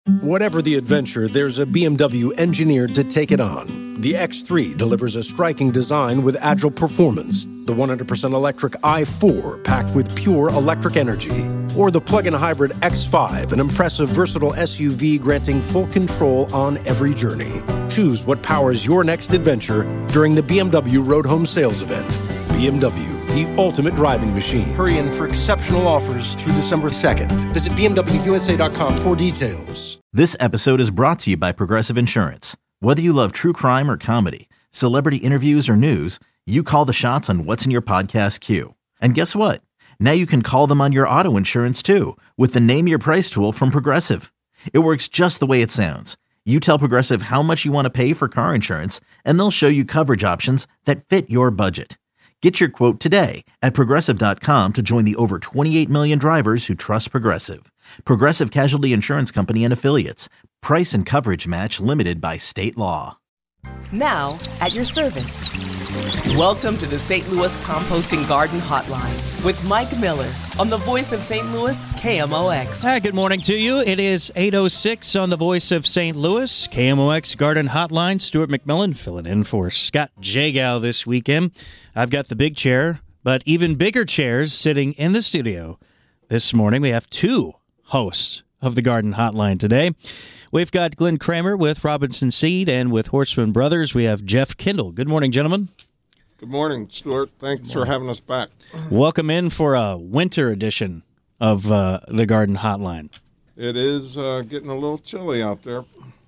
Whatever the adventure, there's a BMW engineered to take it on. The X3 delivers a striking design with agile performance. The 100% electric i4 packed with pure electric energy. Or the plug-in hybrid X5, an impressive versatile SUV granting full control on every journey. Choose what powers your next adventure during the BMW Road Home Sales Event. BMW, the ultimate driving machine. Hurry in for exceptional offers through December 2nd. Visit BMWUSA.com for details. This episode is brought to you by Progressive Insurance. Whether you love true crime or comedy, celebrity interviews or news, you call the shots on what's in your podcast queue. And guess what? Now you can call them on your auto insurance too with the Name Your Price tool from Progressive. It works just the way it sounds. You tell Progressive how much you want to pay for car insurance, and they'll show you coverage options that fit your budget. Get your quote today at Progressive.com to join the over 28 million drivers who trust Progressive. Progressive Casualty Insurance Company and Affiliates. Price and coverage match limited by state law. Now, at your service. Welcome to the St. Louis Composting Garden Hotline with Mike Miller on the Voice of St. Louis, KMOX. Hi, good morning to you. It is 8:06 on the Voice of St. Louis, KMOX Garden Hotline. Stuart McMillan filling in for Scott Jagow this weekend. I've got the big chair, but even bigger chairs sitting in the studio this morning. We have two hosts of the Garden Hotline today. We've got Glenn Kramer with Robinson Seed, and with Horstman Brothers, we have Jeff Kendall. Good morning, gentlemen. Good morning, Stuart. Thanks for having us back. Welcome in for a winter edition of the Garden Hotline. It is getting a little chilly out there.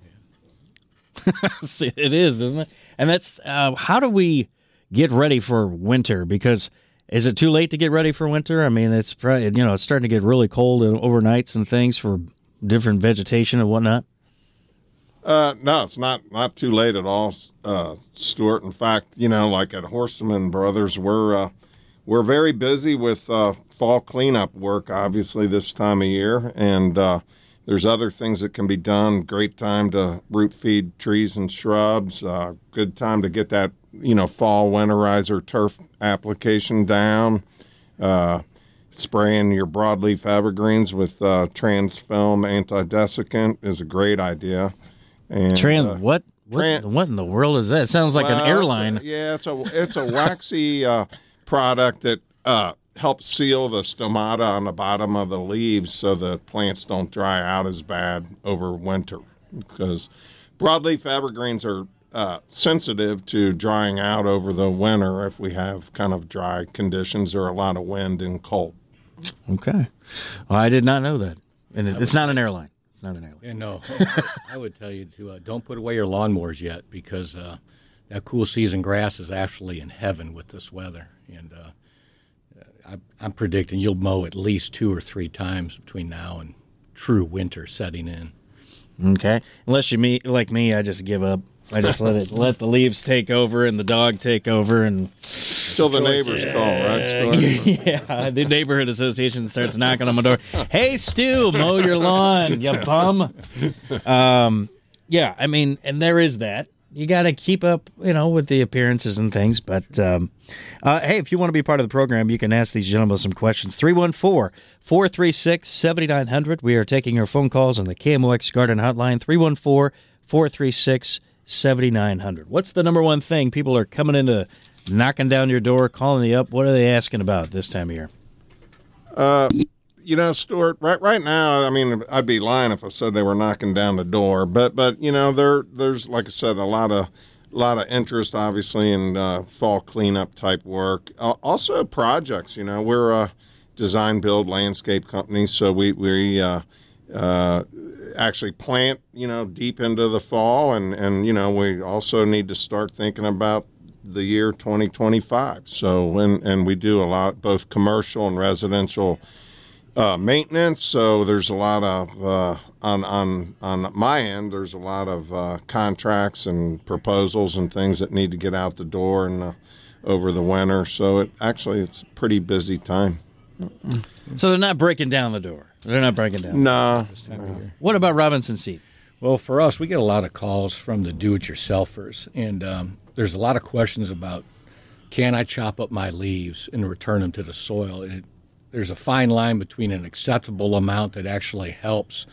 It is, isn't it? And that's how do we get ready for winter? Because is it too late to get ready for winter? I mean, it's probably, it's starting to get really cold overnights and things for different vegetation and whatnot. No, it's not too late at all, Stuart. In fact, like at Horstman Brothers, we're very busy with fall cleanup work, obviously, this time of year. And there's other things that can be done. Great time to root feed trees and shrubs. Good time to get that, fall winterizer turf application down. Spraying your broadleaf evergreens with Transfilm antidesiccant is a great idea. And, what in the world is that? It sounds like an airline. It's a waxy product that helps seal the stomata on the bottom of the leaves so the plants don't dry out as bad over winter. Because broadleaf evergreens are sensitive to drying out over the winter if we have kind of dry conditions or a lot of wind and cold. Okay. Well, I did not know that. And it's not an airline. It's not an airline. Yeah, no. I would tell you to don't put away your lawnmowers yet because that cool season grass is actually in heaven with this weather. And I'm predicting you'll mow at least 2 or 3 times between now and true winter setting in. Okay. Unless like me, I just give up. I just let the leaves take over and the dog take over and till the neighbors call, right? Yeah, the neighborhood association starts knocking on my door. Hey, Stu, mow your lawn, you bum. Yeah, I mean, and there is that. You got to keep up, with the appearances and things. But, hey, if you want to be part of the program, you can ask these gentlemen some questions. 314-436-7900. We are taking your phone calls on the KMOX Garden Hotline, 314-436-7900. 7900. What's the number one thing people are coming into, knocking down your door, calling you up? What are they asking about this time of year? Stuart, right now, I mean, I'd be lying if I said they were knocking down the door. But there's, like I said, a lot of interest, obviously, in fall cleanup type work. Also projects. We're a design build landscape company, so we actually plant, deep into the fall, and we also need to start thinking about the year 2025. So, and we do a lot, both commercial and residential maintenance. So there's a lot of on my end, there's a lot of contracts and proposals and things that need to get out the door and over the winter. So it's a pretty busy time. So they're not breaking down the door. They're not breaking down. No. What about Robinson Seed? Well, for us, we get a lot of calls from the do-it-yourselfers, and there's a lot of questions about, can I chop up my leaves and return them to the soil? There's a fine line between an acceptable amount that actually helps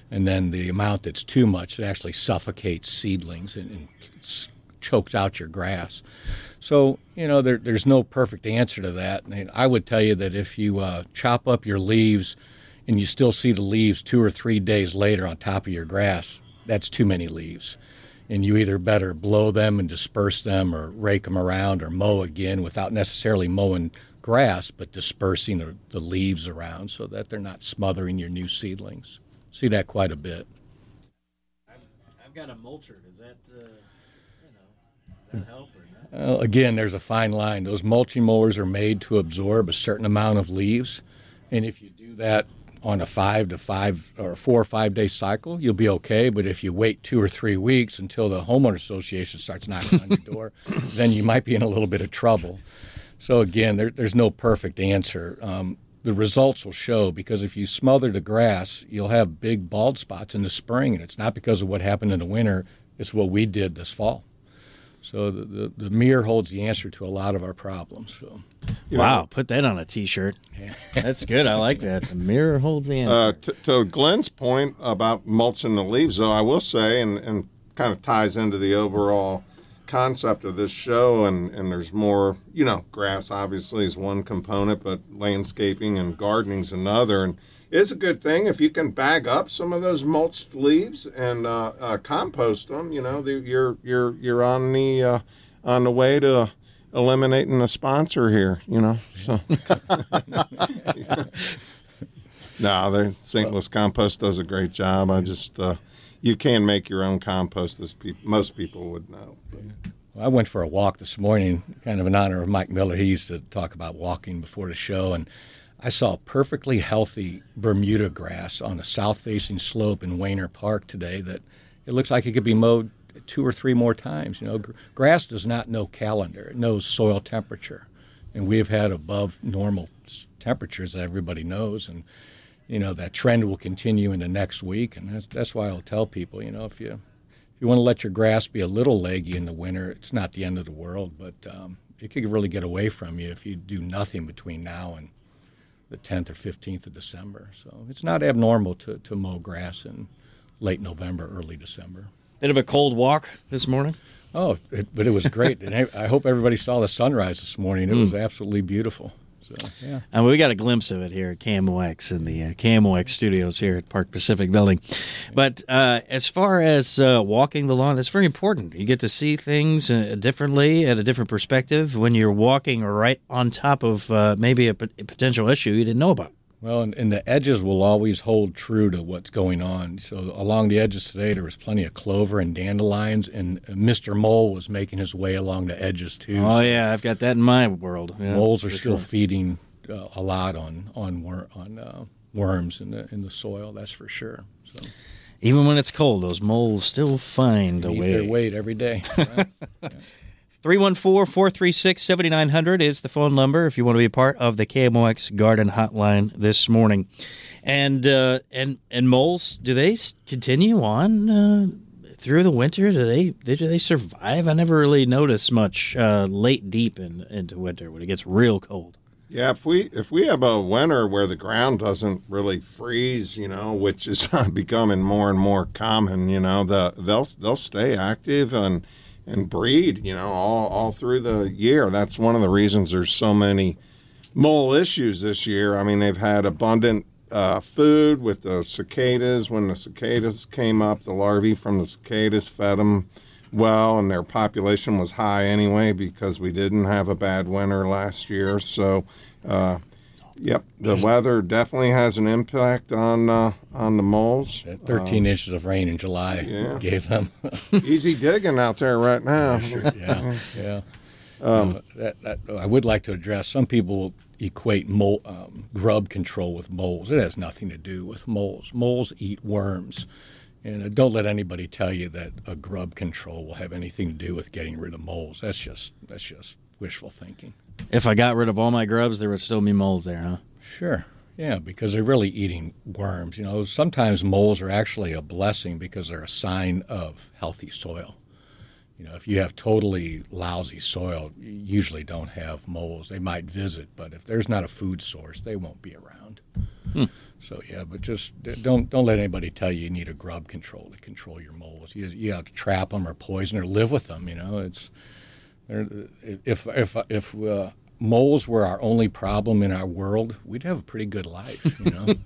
And then the amount that's too much, it actually suffocates seedlings and chokes out your grass. So, there's no perfect answer to that. And I would tell you that if you chop up your leaves and you still see the leaves 2 or 3 days later on top of your grass, that's too many leaves. And you either better blow them and disperse them or rake them around or mow again without necessarily mowing grass, but dispersing the leaves around so that they're not smothering your new seedlings. See that quite a bit. I've got a mulcher. Does that, does that help or not? Well, again, there's a fine line. Those mulching mowers are made to absorb a certain amount of leaves, and if you do that on a 4 or 5 day cycle, you'll be okay. But if you wait 2 or 3 weeks until the homeowner association starts knocking on your door, then you might be in a little bit of trouble. So again, there's no perfect answer. The results will show, because if you smother the grass, you'll have big bald spots in the spring, and it's not because of what happened in the winter. It's what we did this fall. So the mirror holds the answer to a lot of our problems. So. Wow, put that on a T-shirt. Yeah. That's good. I like that. The mirror holds the answer. To Glenn's point about mulching the leaves, though, I will say, and kind of ties into the overall concept of this show, and there's more, grass obviously is one component, but landscaping and gardening is another. And it's a good thing if you can bag up some of those mulched leaves and compost them. You're on the way to eliminating a sponsor here. So no, the St. Louis Compost does a great job. I just you can make your own compost, as most people would know. Well, I went for a walk this morning, kind of in honor of Mike Miller. He used to talk about walking before the show, and I saw perfectly healthy Bermuda grass on a south-facing slope in Wayner Park today that it looks like it could be mowed 2 or 3 more times. Grass does not know calendar. It knows soil temperature, and we have had above normal temperatures that everybody knows, and that trend will continue in the next week, and that's why I'll tell people, if you want to let your grass be a little leggy in the winter, it's not the end of the world, but it could really get away from you if you do nothing between now and the 10th or 15th of December. So it's not abnormal to mow grass in late November, early December. Bit of a cold walk this morning? Oh, but it was great. And I hope everybody saw the sunrise this morning. It was absolutely beautiful. So, yeah. And we got a glimpse of it here at KMOX in the KMOX studios here at Park Pacific Building. But as far as walking the lawn, that's very important. You get to see things differently, at a different perspective, when you're walking right on top of maybe a potential issue you didn't know about. Well, and the edges will always hold true to what's going on. So along the edges today, there was plenty of clover and dandelions, and Mr. Mole was making his way along the edges too. Oh, yeah, I've got that in my world. Yeah, moles are still feeding a lot on worms in the soil. That's for sure. So even when it's cold, those moles still find a way. Eat their weight every day. Right? Yeah. 314-436-7900 is the phone number if you want to be a part of the KMOX Garden Hotline this morning. And moles, do they continue on through the winter? Do they survive? I never really noticed much late deep into winter when it gets real cold. Yeah, if we have a winter where the ground doesn't really freeze, which is becoming more and more common, they'll stay active and breed, all through the year. That's one of the reasons there's so many mole issues this year. I mean, they've had abundant food with the cicadas. When the cicadas came up, the larvae from the cicadas fed them well, and their population was high anyway because we didn't have a bad winter last year. So, yep, the weather definitely has an impact on the moles. 13 inches of rain in July gave them. Easy digging out there right now. Yeah. I would like to address, some people equate grub control with moles. It has nothing to do with moles. Moles eat worms. And don't let anybody tell you that a grub control will have anything to do with getting rid of moles. That's just wishful thinking. If I got rid of all my grubs, there would still be moles there, huh? Sure. Yeah, because they're really eating worms. Sometimes moles are actually a blessing because they're a sign of healthy soil. If you have totally lousy soil, you usually don't have moles. They might visit, but if there's not a food source, they won't be around. So but just don't let anybody tell you need a grub control to control your moles. You have to trap them or poison or live with them. It's if moles were our only problem in our world, we'd have a pretty good life.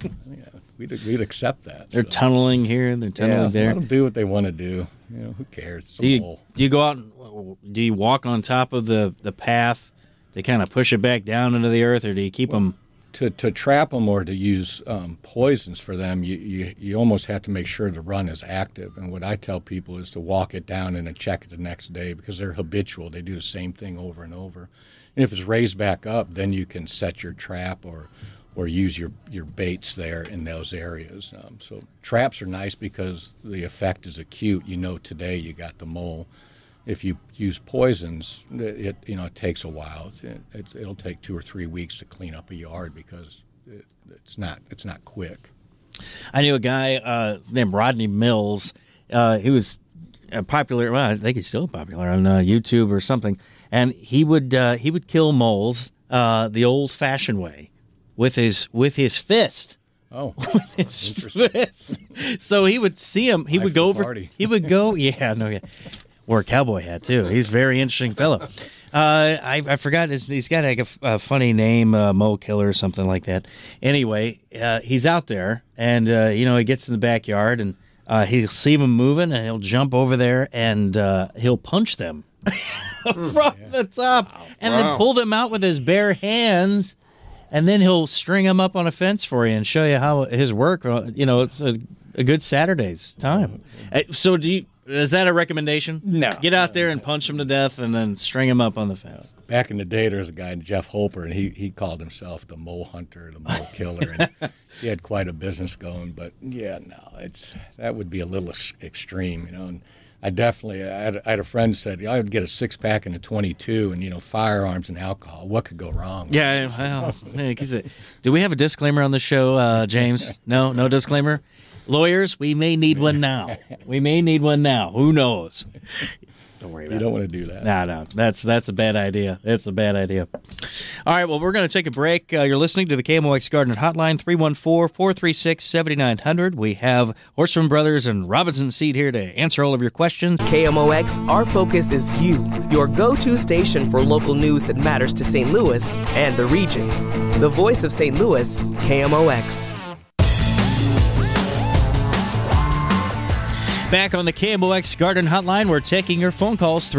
We'd accept that. They're tunneling here, they're tunneling there. Let them do what they want to do. Who cares? It's a mole. Do you go out? Do you walk on top of the path to kind of push it back down into the earth, or do you keep them? To trap them or to use poisons for them, you almost have to make sure the run is active. And what I tell people is to walk it down and then check it the next day, because they're habitual. They do the same thing over and over. And if it's raised back up, then you can set your trap or use your baits there in those areas. So traps are nice because the effect is acute. Today you got the mole. If you use poisons, it takes a while. It'll take 2 or 3 weeks to clean up a yard because it's not quick. I knew a guy his name Rodney Mills. He was popular. Well, I think he's still popular on YouTube or something. And he would kill moles the old-fashioned way with his fist. Oh, with his fist. So he would see him. He would go over. Party. He would go. Yeah, no, yeah. Wore a cowboy hat too. He's a very interesting fellow. I forgot he's got like a funny name, Mo Killer or something like that. Anyway, he's out there, and he gets in the backyard, and he'll see them moving, and he'll jump over there, and he'll punch them from the top, and then pull them out with his bare hands, and then he'll string them up on a fence for you and show you how his work. It's a good Saturday's time. So is that a recommendation? No. Get out there and punch them to death and then string them up on the fence. Back in the day, there was a guy, Jeff Holper, and he called himself the mole hunter, the mole killer, and he had quite a business going. But, that would be a little extreme, And I had a friend said I would get a 6-pack and a 22 and, firearms and alcohol. What could go wrong? Yeah, well, do we have a disclaimer on the show, James? No disclaimer? Lawyers, we may need one now. Who knows? Don't worry about it. You don't want to do that. No. That's a bad idea. That's a bad idea. All right, well, we're going to take a break. You're listening to the KMOX Garden Hotline, 314-436-7900. We have Horstman Brothers and Robinson Seed here to answer all of your questions. KMOX, our focus is you, your go-to station for local news that matters to St. Louis and the region. The voice of St. Louis, KMOX. Back on the KMOX Garden Hotline, we're taking your phone calls,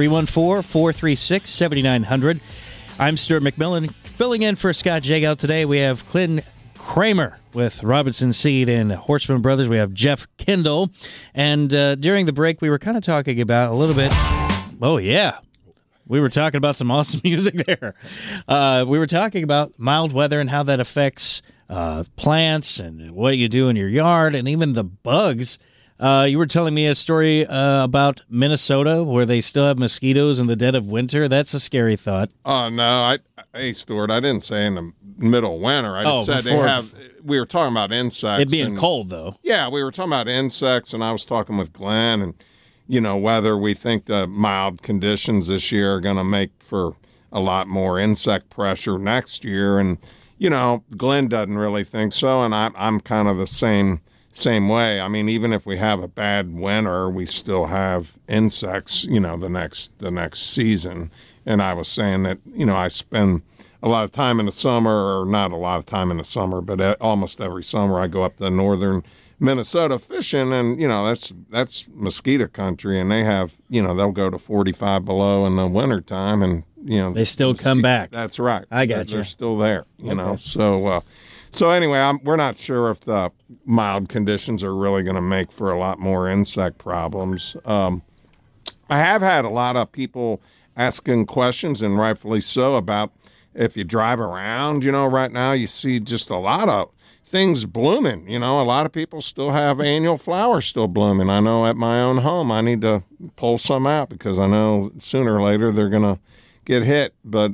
314-436-7900. I'm Stuart McMillan, filling in for Scott Jagow today. We have Clint Kramer with Robinson Seed and Horstman Brothers. We have Jeff Kendall. And during the break, we were kind of talking about a little bit. Oh, yeah. We were talking about some awesome music there. We were talking about mild weather and how that affects plants and what you do in your yard and even the bugs. You were telling me a story about Minnesota where they still have mosquitoes in the dead of winter. That's a scary thought. Oh, no. Hey, Stuart, I didn't say in the middle of winter. I just said they have. We were talking about insects. It being cold, though. Yeah, we were talking about insects, and I was talking with Glenn, and, whether we think the mild conditions this year are going to make for a lot more insect pressure next year. And, Glenn doesn't really think so, and I'm kind of the same way. I mean, even if we have a bad winter, we still have insects, the next season. And I was saying that, I spend a lot of time in the summer, or not a lot of time in the summer, but almost every summer I go up to northern Minnesota fishing, and, that's mosquito country, and they have, they'll go to 45 below in the wintertime, and, they still come back. That's right. I got you. They're still there, know. So anyway, we're not sure if the mild conditions are really going to make for a lot more insect problems. I have had a lot of people asking questions, and rightfully so, about if you drive around, right now you see just a lot of things blooming. A lot of people still have annual flowers still blooming. I know at my own home I need to pull some out because I know sooner or later they're going to get hit. But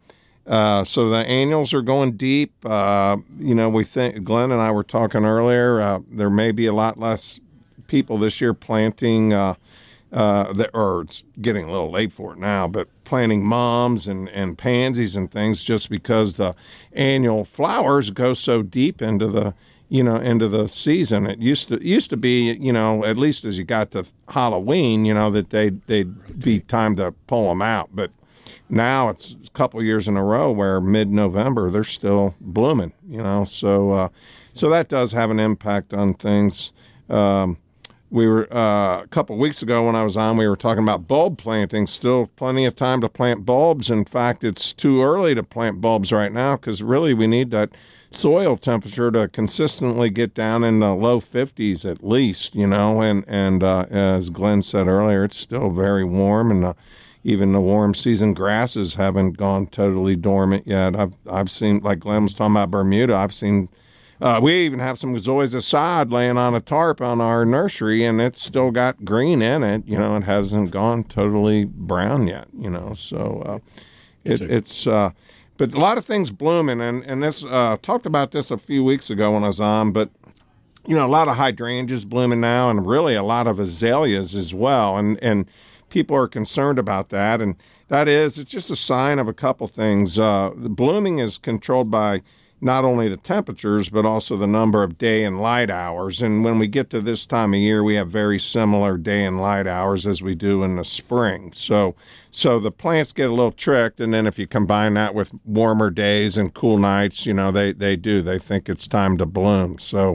so the annuals are going deep. We think, Glenn and I were talking earlier, there may be a lot less people this year planting or it's getting a little late for it now, but planting mums and pansies and things just because the annual flowers go so deep into the season. It used to be, at least as you got to Halloween, that they'd be time to pull them out. But now it's a couple years in a row where mid-November they're still blooming, so that does have an impact on things. We were a couple of weeks ago when I was on, we were talking about bulb planting. Still plenty of time to plant bulbs. In fact, it's too early to plant bulbs right now because really we need that soil temperature to consistently get down in the low 50s at least, and as Glenn said earlier, it's still very warm, and even the warm season grasses haven't gone totally dormant yet. I've seen, like Glenn was talking about Bermuda, I've seen we even have some Zoysia sod laying on a tarp on our nursery, and it's still got green in it. It hasn't gone totally brown yet. So it's but a lot of things blooming, and this talked about this a few weeks ago when I was on. But a lot of hydrangeas blooming now, and really a lot of azaleas as well, and people are concerned about that, and it's just a sign of a couple things. The blooming is controlled by not only the temperatures, but also the number of day and light hours. And when we get to this time of year, we have very similar day and light hours as we do in the spring. So the plants get a little tricked, and then if you combine that with warmer days and cool nights, they think it's time to bloom. So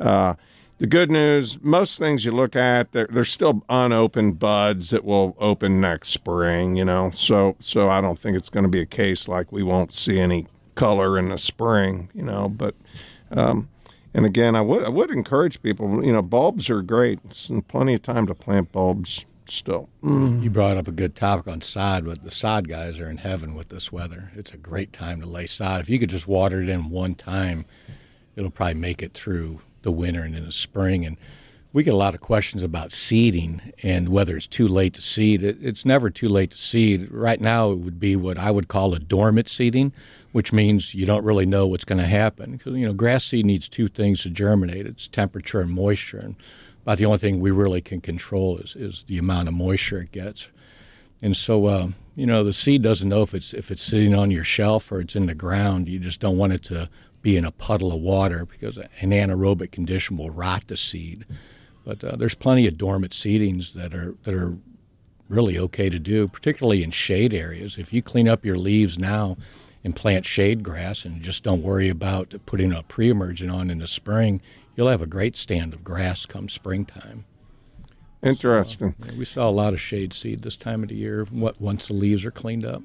the good news, most things you look at, there's still unopened buds that will open next spring, So I don't think it's going to be a case like we won't see any color in the spring, but and again, I would encourage people, bulbs are great. It's plenty of time to plant bulbs still. You brought up a good topic on sod, but the sod guys are in heaven with this weather. It's a great time to lay sod. If you could just water it in one time, it'll probably make it through the winter and in the spring. And we get a lot of questions about seeding and whether it's too late to seed. It's never too late to seed. Right now, it would be what I would call a dormant seeding, which means you don't really know what's going to happen. Because, grass seed needs two things to germinate. It's temperature and moisture. And about the only thing we really can control is the amount of moisture it gets. And so, the seed doesn't know if it's sitting on your shelf or it's in the ground. You just don't want it to be in a puddle of water because an anaerobic condition will rot the seed. But there's plenty of dormant seedings that are really okay to do, particularly in shade areas. If you clean up your leaves now and plant shade grass and just don't worry about putting a pre-emergent on in the spring, you'll have a great stand of grass come springtime. Interesting. So, we saw a lot of shade seed this time of the year once the leaves are cleaned up.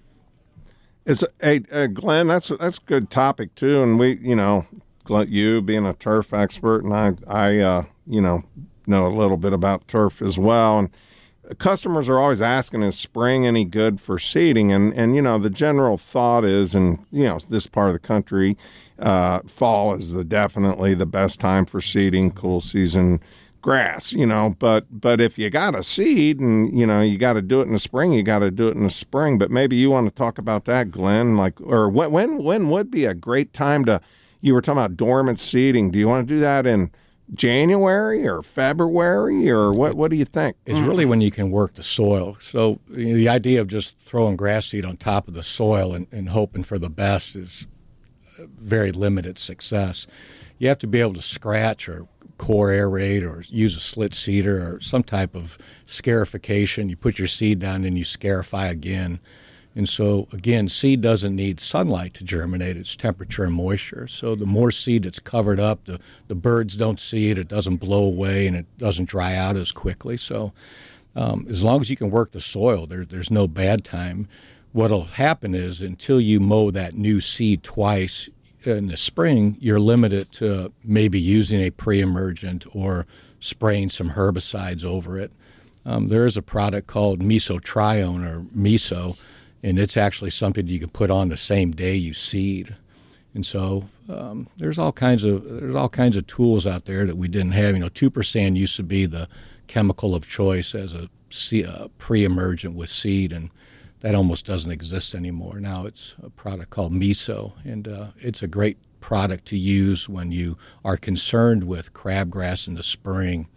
It's Glenn, that's a good topic too, and we, you being a turf expert, and I know a little bit about turf as well, and customers are always asking, is spring any good for seeding? And the general thought is, and this part of the country, fall is definitely the best time for seeding, cool season grass, but if you got a seed and, you got to do it in the spring, you got to do it in the spring. But maybe you want to talk about that, Glenn, or when would be a great time you were talking about dormant seeding. Do you want to do that in January or February, or what do you think? It's really when you can work the soil. So the idea of just throwing grass seed on top of the soil and hoping for the best is very limited success. You have to be able to scratch or core aerate or use a slit seeder or some type of scarification. You put your seed down and you scarify again. And so, again, seed doesn't need sunlight to germinate. It's temperature and moisture. So the more seed that's covered up, the birds don't see it, it doesn't blow away, and it doesn't dry out as quickly. So as long as you can work the soil, there's no bad time. What will happen is until you mow that new seed twice in the spring, you're limited to maybe using a pre-emergent or spraying some herbicides over it. There is a product called Mesotrione or Meso, and it's actually something you can put on the same day you seed. And so there's all kinds of tools out there that we didn't have. 2% used to be the chemical of choice as a pre-emergent with seed, and that almost doesn't exist anymore. Now it's a product called Meso, and it's a great product to use when you are concerned with crabgrass in the spring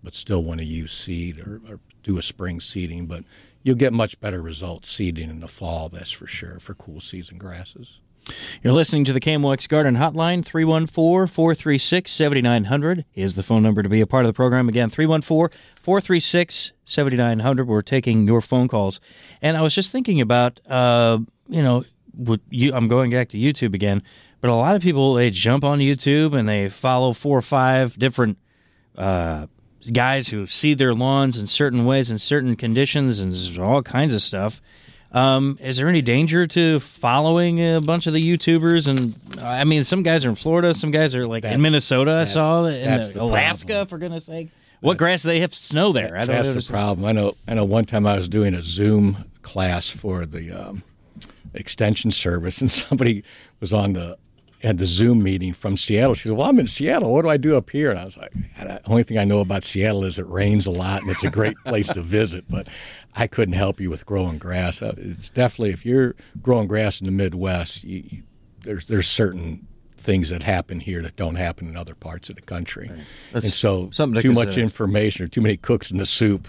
but still want to use seed or do a spring seeding. But you'll get much better results seeding in the fall, that's for sure, for cool season grasses. You're listening to the KMOX Garden Hotline. 314-436-7900 is the phone number to be a part of the program. Again, 314-436-7900. We're taking your phone calls. And I was just thinking about, I'm going back to YouTube again, but a lot of people, they jump on YouTube and they follow 4 or 5 different guys who seed their lawns in certain ways, in certain conditions, and all kinds of stuff. Is there any danger to following a bunch of the YouTubers? And I mean, some guys are in Florida, some guys are like in Minnesota. I saw in Alaska, problem. For goodness sake. What grass do they have snow there? I don't know. That's the problem. I know. One time I was doing a Zoom class for the extension service, and somebody was had the Zoom meeting from Seattle. She said, "Well, I'm in Seattle. What do I do up here?" And I was like, "The only thing I know about Seattle is it rains a lot, and it's a great place to visit, but I couldn't help you with growing grass." It's definitely, if you're growing grass in the Midwest, there's certain things that happen here that don't happen in other parts of the country. Right. And so too much information or too many cooks in the soup,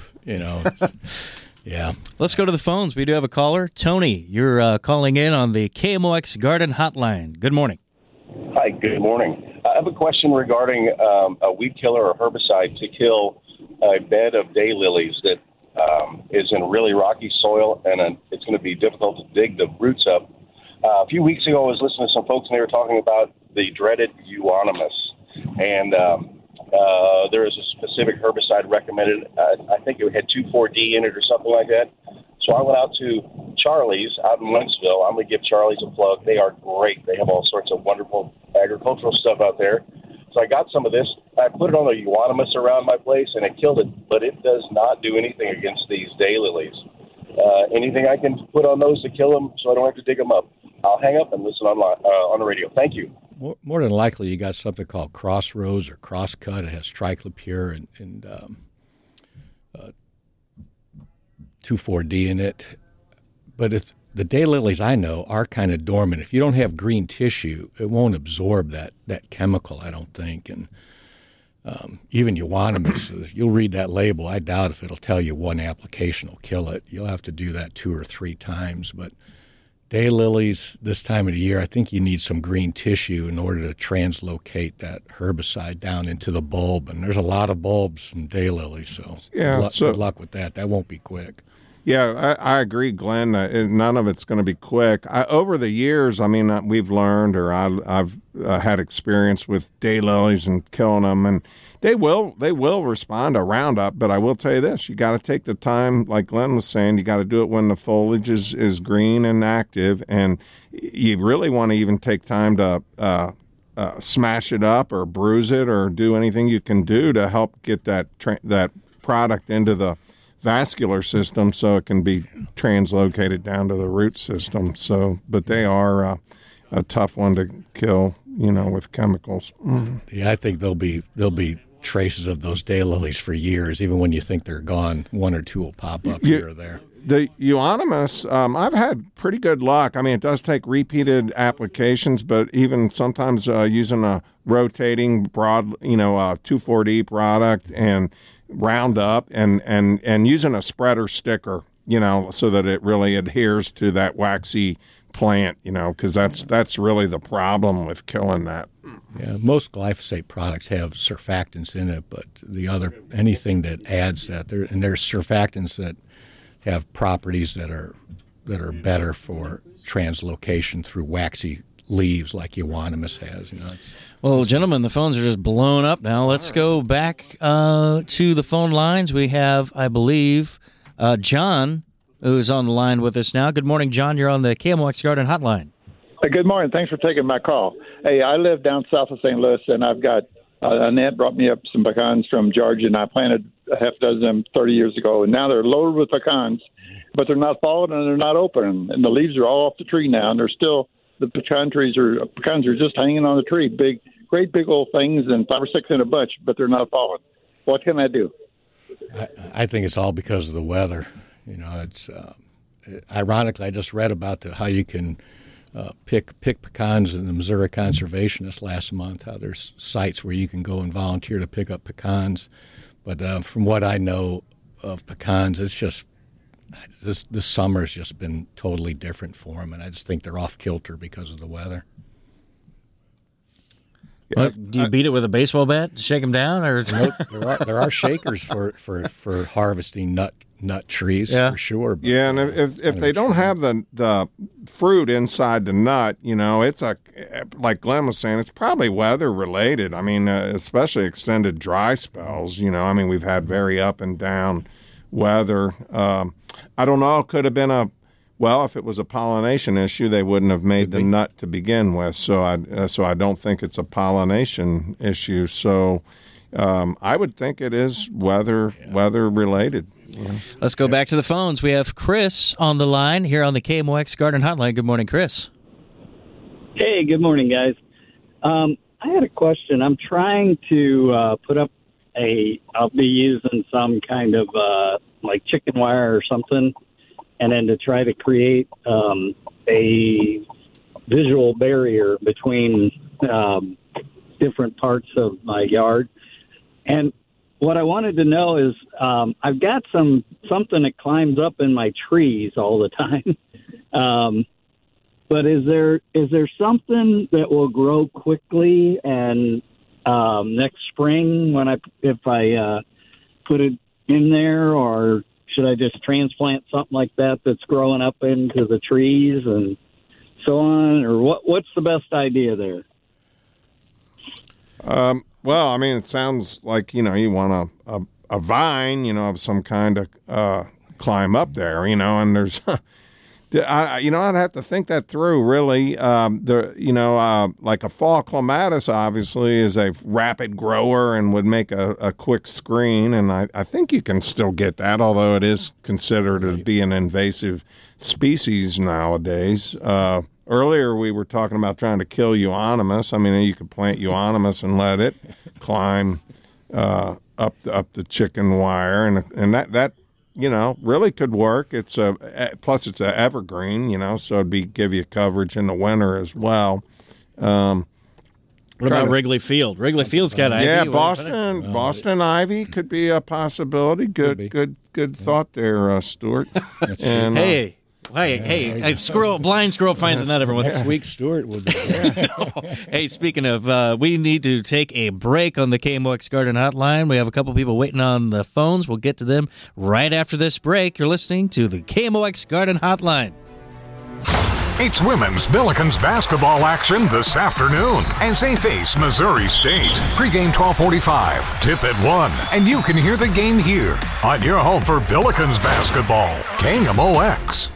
Yeah. Let's go to the phones. We do have a caller. Tony, you're calling in on the KMOX Garden Hotline. Good morning. Hi, good morning. I have a question regarding a weed killer or herbicide to kill a bed of daylilies that is in really rocky soil, and it's going to be difficult to dig the roots up. A few weeks ago, I was listening to some folks, and they were talking about the dreaded euonymus. And there is a specific herbicide recommended. I think it had 2,4-D in it or something like that. So I went out to Charlie's out in Wentzville. I'm going to give Charlie's a plug. They are great. They have all sorts of wonderful agricultural stuff out there. So I got some of this. I put it on the euonymus around my place, and it killed it, but it does not do anything against these daylilies. Anything I can put on those to kill them so I don't have to dig them up? I'll hang up and listen on the radio. Thank you. More than likely, you got something called Crossroads or Crosscut. It has triclopyr and 2,4-D in it. But if the daylilies I know are kind of dormant, if you don't have green tissue, it won't absorb that chemical, I don't think. And even euonymus, you'll read that label. I doubt if it'll tell you one application will kill it. You'll have to do that 2 or 3 times. But daylilies this time of the year, I think you need some green tissue in order to translocate that herbicide down into the bulb. And there's a lot of bulbs from daylilies, so good luck with that. That won't be quick. Yeah, I agree, Glenn. None of it's going to be quick. Over the years, I mean, we've learned, or I've had experience with daylilies and killing them, and they will respond to Roundup. But I will tell you this: you got to take the time, like Glenn was saying. You got to do it when the foliage is green and active, and you really want to even take time to smash it up or bruise it or do anything you can do to help get that product into the vascular system so it can be translocated down to the root system. So, but they are a tough one to kill, with chemicals. Mm. Yeah, I think there'll be traces of those daylilies for years. Even when you think they're gone, 1 or 2 will pop up here or there. The euonymus, I've had pretty good luck. I mean, it does take repeated applications, but even sometimes using a rotating broad, 2,4-D product and Roundup and using a spreader sticker, so that it really adheres to that waxy plant, because that's really the problem with killing that. Yeah, most glyphosate products have surfactants in it, but anything that adds that, there's surfactants that have properties that are better for translocation through waxy leaves like euonymus has. Well, gentlemen, the phones are just blown up now. Let's go back to the phone lines. We have, I believe, John, who's on the line with us now. Good morning, John. You're on the KMOX Garden Hotline. Good morning. Thanks for taking my call. Hey, I live down south of St. Louis, and I've got Annette brought me up some pecans from Georgia, and I planted a half dozen of them 30 years ago, and now they're loaded with pecans, but they're not falling and they're not open, and the leaves are all off the tree now, and they're still, the pecans are just hanging on the tree, great big old things, and 5 or 6 in a bunch, but they're not falling. What can I do? I think it's all because of the weather. It's ironically, I just read about how you can pick pecans in the Missouri Conservationist last month, how there's sites where you can go and volunteer to pick up pecans. But from what I know of pecans, it's just this summer has just been totally different for them, and I just think they're off kilter because of the weather. Yeah, do you beat it with a baseball bat to shake them down, or there are shakers for harvesting nut trees for sure. But, and if they don't have the fruit inside the nut, it's like Glenn was saying, it's probably weather related. I mean, especially extended dry spells. We've had very up and down weather. I don't know. It could have been if it was a pollination issue, they wouldn't have made the nut to begin with. So I don't think it's a pollination issue. So I would think it is weather related. Yeah. Let's go back to the phones. We have Chris on the line here on the KMOX Garden Hotline. Good morning, Chris. Hey, good morning, guys. I had a question. I'm trying to put up I'll be using some kind of like chicken wire or something, and then to try to create a visual barrier between different parts of my yard. And what I wanted to know is I've got something that climbs up in my trees all the time. But is there something that will grow quickly and next spring if I put it in there, or should I just transplant something like that that's growing up into the trees and so on, or what's the best idea there? Well, it sounds like, you want a vine, of some kind of climb up there, and there's, I'd have to think that through, really. Like a fall clematis, obviously, is a rapid grower and would make a quick screen, and I think you can still get that, although it is considered to be an invasive species nowadays. Earlier, we were talking about trying to kill euonymus. You could plant euonymus and let it climb up the chicken wire, and that really could work. Plus it's an evergreen, so it'd give you coverage in the winter as well. What about Wrigley Field? Wrigley Field's got ivy. Yeah, Boston ivy could be a possibility. Good thought there, Stuart. And, Hey, blind squirrel finds a nut every once. Next week, Stuart will be there. Hey, speaking of, we need to take a break on the KMOX Garden Hotline. We have a couple people waiting on the phones. We'll get to them right after this break. You're listening to the KMOX Garden Hotline. It's women's Billikens basketball action this afternoon as they face Missouri State. Pre-game 12:45, tip at 1, and you can hear the game here on your home for Billikens basketball, KMOX.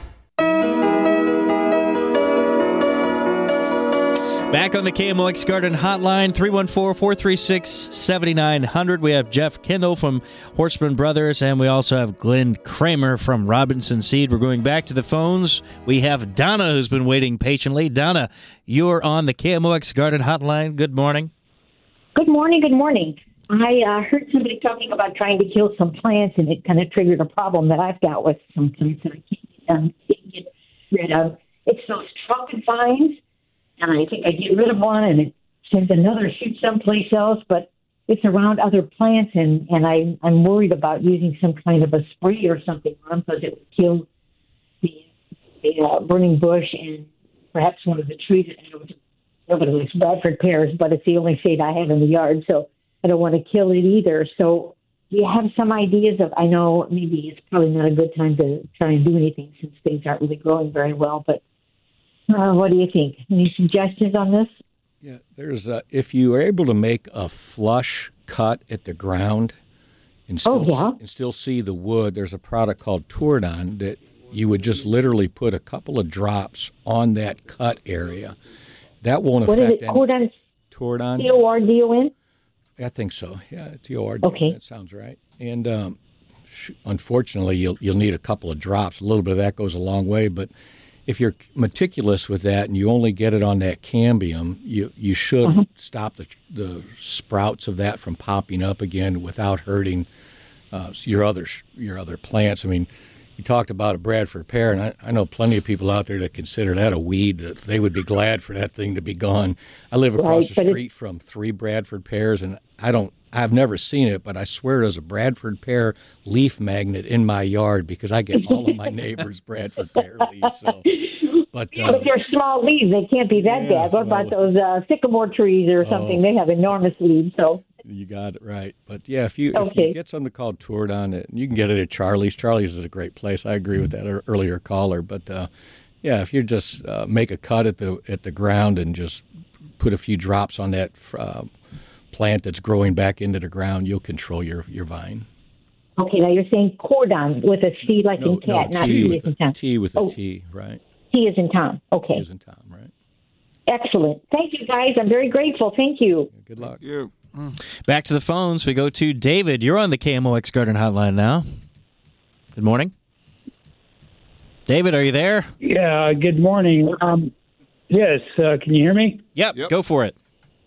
Back on the KMOX Garden Hotline, 314-436-7900. We have Jeff Kendall from Horseman Brothers, and we also have Glenn Kramer from Robinson Seed. We're going back to the phones. We have Donna, who's been waiting patiently. Donna, you're on the KMOX Garden Hotline. Good morning. Good morning. Good morning. I heard somebody talking about trying to kill some plants, and it kind of triggered a problem that I've got with some plants that I can't get rid of. It's those trumpet vines. And I think I get rid of one and it sends another shoot someplace else, but it's around other plants, and I'm worried about using some kind of a spray or something on them because it would kill the burning bush and perhaps one of the trees. Nobody likes Bradford pears, but it's the only shade I have in the yard, so I don't want to kill it either. So do you have some ideas of, I know maybe it's probably not a good time to try and do anything since things aren't really growing very well, but what do you think? Any suggestions on this? Yeah, there's if you are able to make a flush cut at the ground and still see the wood, there's a product called Tordon that you would just literally put a couple of drops on that cut area. That won't affect anything. What is it? Tordon? Tordon? I think so. Yeah, Tordon. Okay. That sounds right. And unfortunately, you'll need a couple of drops. A little bit of that goes a long way, but if you're meticulous with that and you only get it on that cambium, you should stop the sprouts of that from popping up again without hurting your other plants. You talked about a Bradford pear, and I know plenty of people out there that consider that a weed. That they would be glad for that thing to be gone. I live across the street from 3 Bradford pears, and I don't I've never seen it, but I swear there's a Bradford pear leaf magnet in my yard because I get all of my neighbors' Bradford pear leaves. So, but they're small leaves. They can't be that bad. What about those sycamore trees or something? They have enormous leaves. So you got it right. But yeah, if you get something called Tordon, you can get it at Charlie's. Charlie's is a great place. I agree with that earlier caller. But yeah, if you just make a cut at the ground and just put a few drops on that plant that's growing back into the ground, you'll control your vine. Okay, now you're saying cordon with a C like in cat, not T as in Tom. T with a T, right? T as in Tom. Okay. T as in Tom, right? Excellent. Thank you, guys. I'm very grateful. Thank you. Good luck. Thank you. Back to the phones. We go to David. You're on the KMOX Garden Hotline now. Good morning. David, are you there? Yeah, good morning. Yes, can you hear me? Yep. Go for it.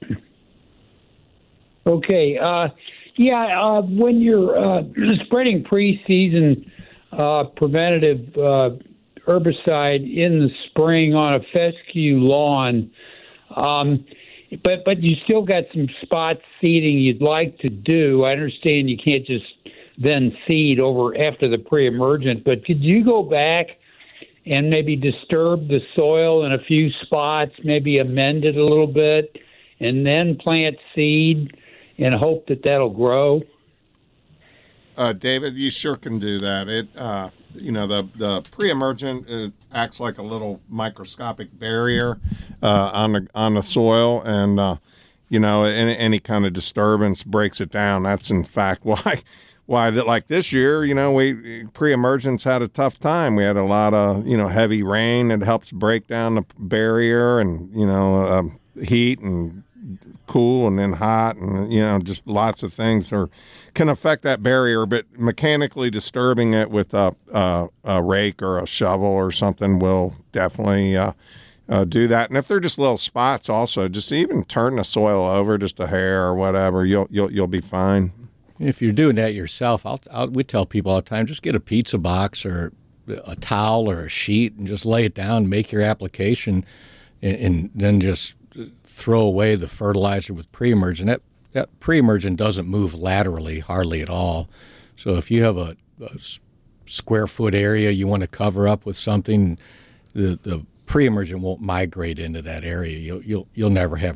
Okay. When you're spreading pre-season preventative herbicide in the spring on a fescue lawn, but you still got some spot seeding you'd like to do. I understand you can't just then seed over after the pre-emergent, but could you go back and maybe disturb the soil in a few spots, maybe amend it a little bit, and then plant seed and hope that that'll grow? David, you sure can do that. The pre-emergent acts like a little microscopic barrier on the soil, and any kind of disturbance breaks it down. That's in fact why like this year, we pre-emergence had a tough time. We had a lot of heavy rain that helps break down the barrier, and heat and cool and then hot, and just lots of things can affect that barrier. But mechanically disturbing it with a rake or a shovel or something will definitely do that. And if they're just little spots, also just even turn the soil over just a hair or whatever, you'll be fine. If you're doing that yourself, we tell people all the time, just get a pizza box or a towel or a sheet and just lay it down, make your application, and then just throw away the fertilizer with pre-emergent. That pre-emergent doesn't move laterally hardly at all. So if you have a square foot area you want to cover up with something, the pre-emergent won't migrate into that area. You'll never have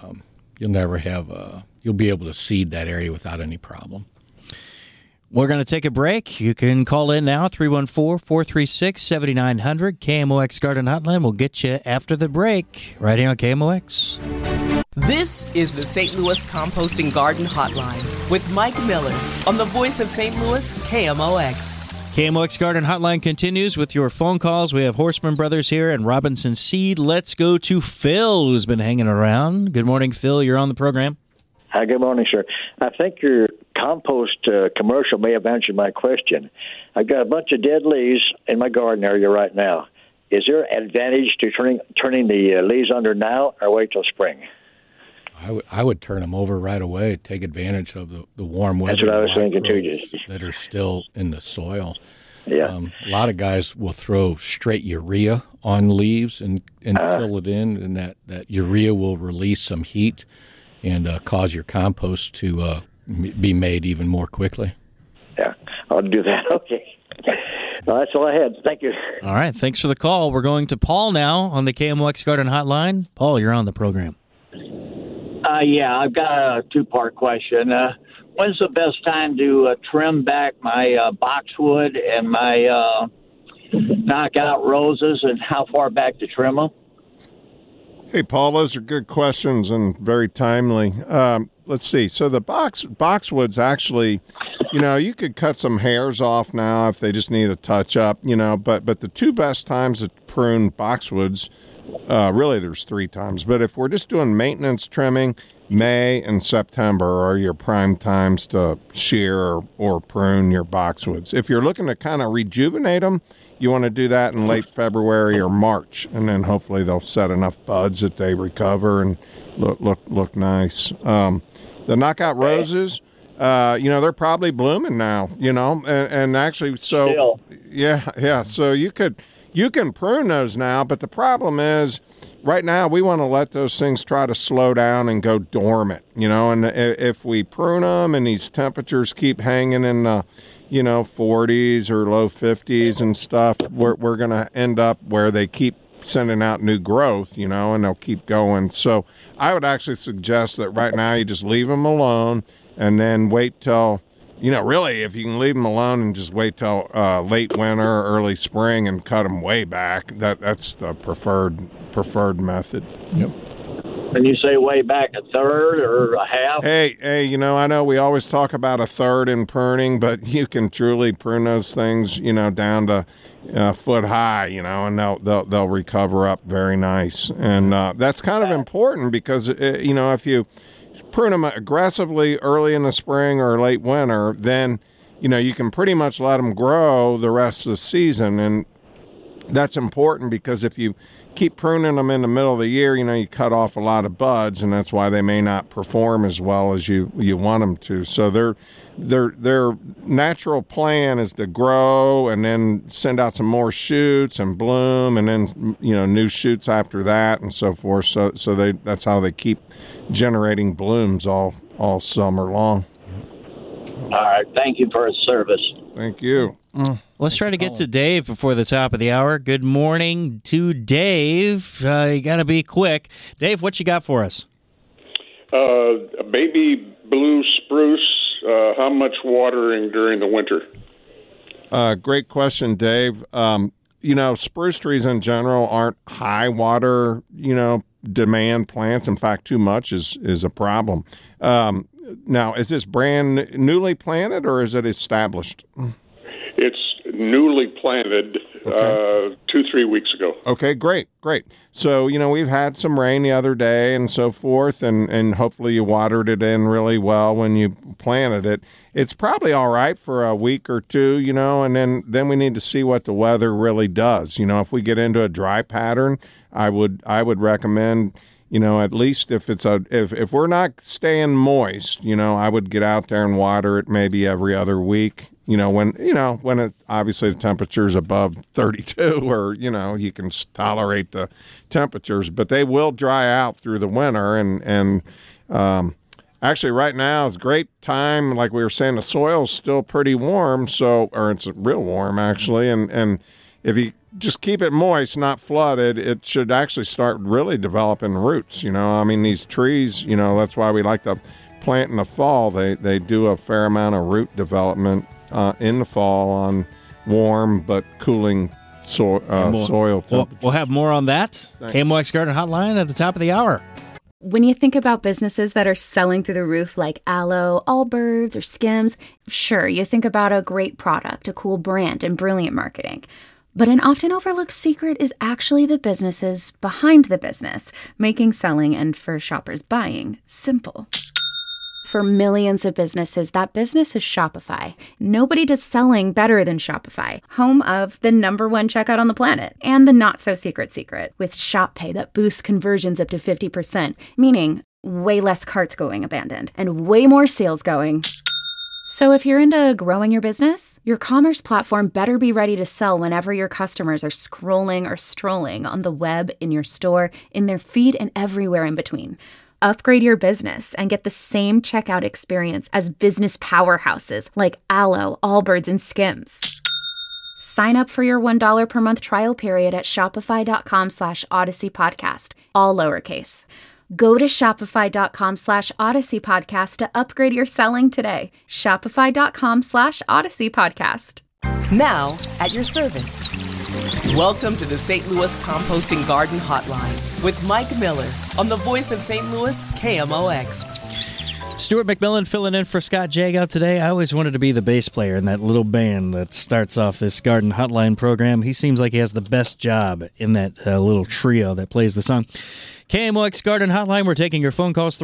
you'll be able to seed that area without any problem. We're going to take a break. You can call in now, 314-436-7900. KMOX Garden Hotline will get you after the break, right here on KMOX. This is the St. Louis Composting Garden Hotline with Mike Miller on the voice of St. Louis, KMOX. KMOX Garden Hotline continues with your phone calls. We have Horseman Brothers here and Robinson Seed. Let's go to Phil, who's been hanging around. Good morning, Phil. You're on the program. Hi, good morning, sir. I think your compost commercial may have answered my question. I've got a bunch of dead leaves in my garden area right now. Is there an advantage to turning the leaves under now or wait till spring? I would turn them over right away, take advantage of the warm weather. That's what I was thinking, too. That are still in the soil. Yeah. A lot of guys will throw straight urea on leaves and till it in, and that urea will release some heat and cause your compost to be made even more quickly. Yeah, I'll do that. Okay. Well, that's all I had. Thank you. All right. Thanks for the call. We're going to Paul now on the KMOX Garden Hotline. Paul, you're on the program. I've got a two-part question. When's the best time to trim back my boxwood and my knockout roses, and how far back to trim them? Hey, Paul, those are good questions and very timely. Let's see. So the boxwoods actually, you could cut some hairs off now if they just need a touch up, but the two best times to prune boxwoods, really there's three times. But if we're just doing maintenance trimming, May and September are your prime times to shear or prune your boxwoods. If you're looking to kind of rejuvenate them, you want to do that in late February or March, and then hopefully they'll set enough buds that they recover and look nice. The knockout roses, they're probably blooming now, and actually, so Still. yeah. So you could you can prune those now, but the problem is right now we want to let those things try to slow down and go dormant, and if we prune them and these temperatures keep hanging in the 40s or low 50s and stuff, we're going to end up where they keep sending out new growth, and they'll keep going. So I would actually suggest that right now you just leave them alone and then wait till, really, if you can leave them alone and just wait till late winter or early spring and cut them way back, that's the preferred method. Yep. When you say way back, a third or a half? Hey, I know we always talk about a third in pruning, but you can truly prune those things, down to foot high, and they'll recover up very nice. And that's kind of important because, if you prune them aggressively early in the spring or late winter, then, you can pretty much let them grow the rest of the season. And that's important because if you keep pruning them in the middle of the year, you cut off a lot of buds, and that's why they may not perform as well as you want them to. So their natural plan is to grow and then send out some more shoots and bloom, and then new shoots after that and so forth. So that's how they keep generating blooms all summer long. All right, thank you for his service. Thank you. Let's try to get to Dave before the top of the hour. Good morning to Dave. You got to be quick. Dave, what you got for us? A baby blue spruce, how much watering during the winter? Great question, Dave. Spruce trees in general aren't high water, demand plants. In fact, too much is a problem. Now, is this brand newly planted or is it established? It's newly planted 2-3 weeks ago. Okay, great. So, we've had some rain the other day and so forth, and hopefully you watered it in really well when you planted it. It's probably all right for a week or two, and then we need to see what the weather really does. If we get into a dry pattern, I would recommend, at least if if we're not staying moist, I would get out there and water it maybe every other week. When it obviously the temperature's above 32, or you can tolerate the temperatures, but they will dry out through the winter. And actually, right now is a great time. Like we were saying, the soil's still pretty warm, or it's real warm actually. And if you just keep it moist, not flooded, it should actually start really developing roots. These trees, that's why we like to plant in the fall. They do a fair amount of root development in the fall on warm but cooling soil temperatures. We'll have more on that. KMOX Garden Hotline at the top of the hour. When you think about businesses that are selling through the roof like Aloe, Allbirds, or Skims, sure, you think about a great product, a cool brand, and brilliant marketing. But an often overlooked secret is actually the businesses behind the business, making selling and for shoppers buying simple. For millions of businesses, that business is Shopify. Nobody does selling better than Shopify, home of the #1 checkout on the planet, and the not-so-secret secret, with Shop Pay that boosts conversions up to 50%, meaning way less carts going abandoned, and way more sales going. So if you're into growing your business, your commerce platform better be ready to sell whenever your customers are scrolling or strolling on the web, in your store, in their feed, and everywhere in between. Upgrade your business and get the same checkout experience as business powerhouses like Aloe, Allbirds, and Skims. Sign up for your $1 per month trial period at shopify.com/Odyssey Podcast, all lowercase. Go to shopify.com/Odyssey Podcast to upgrade your selling today. Shopify.com/Odyssey Podcast. Now at your service. Welcome to the St. Louis Composting Garden Hotline with Mike Miller on the voice of St. Louis, KMOX. Stuart McMillan filling in for Scott Jagow today. I always wanted to be the bass player in that little band that starts off this Garden Hotline program. He seems like he has the best job in that little trio that plays the song. KMOX Garden Hotline, we're taking your phone calls,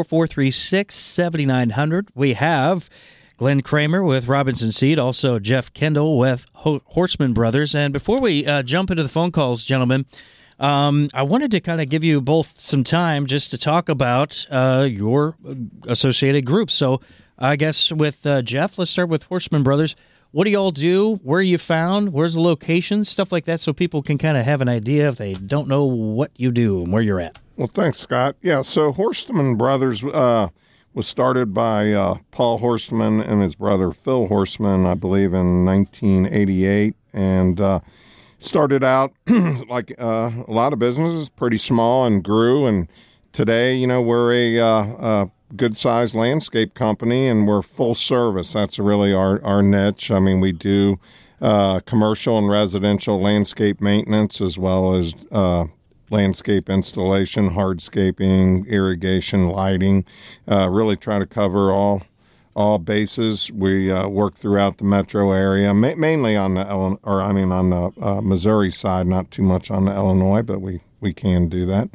314-436-7900. We have Glenn Kramer with Robinson Seed, also Jeff Kendall with Horstman Brothers. And before we jump into the phone calls, gentlemen, I wanted to kind of give you both some time just to talk about your associated groups. So I guess with Jeff, let's start with Horstman Brothers. what do you all do? Where are you found? Where's the location? Stuff like that, so people can kind of have an idea if they don't know what you do and where you're at. Well, thanks, Scott. Yeah, so Horstman Brothers was started by Paul Horstman and his brother Phil Horstman, I believe, in 1988, and started out like a lot of businesses, pretty small, and grew. And today, we're a good-sized landscape company, and we're full service. That's really our niche. I mean, we do commercial and residential landscape maintenance, as well as landscape installation, hardscaping, irrigation, lighting. Really try to cover all bases. We work throughout the metro area, mainly on the Missouri side, not too much on the Illinois, but we can do that.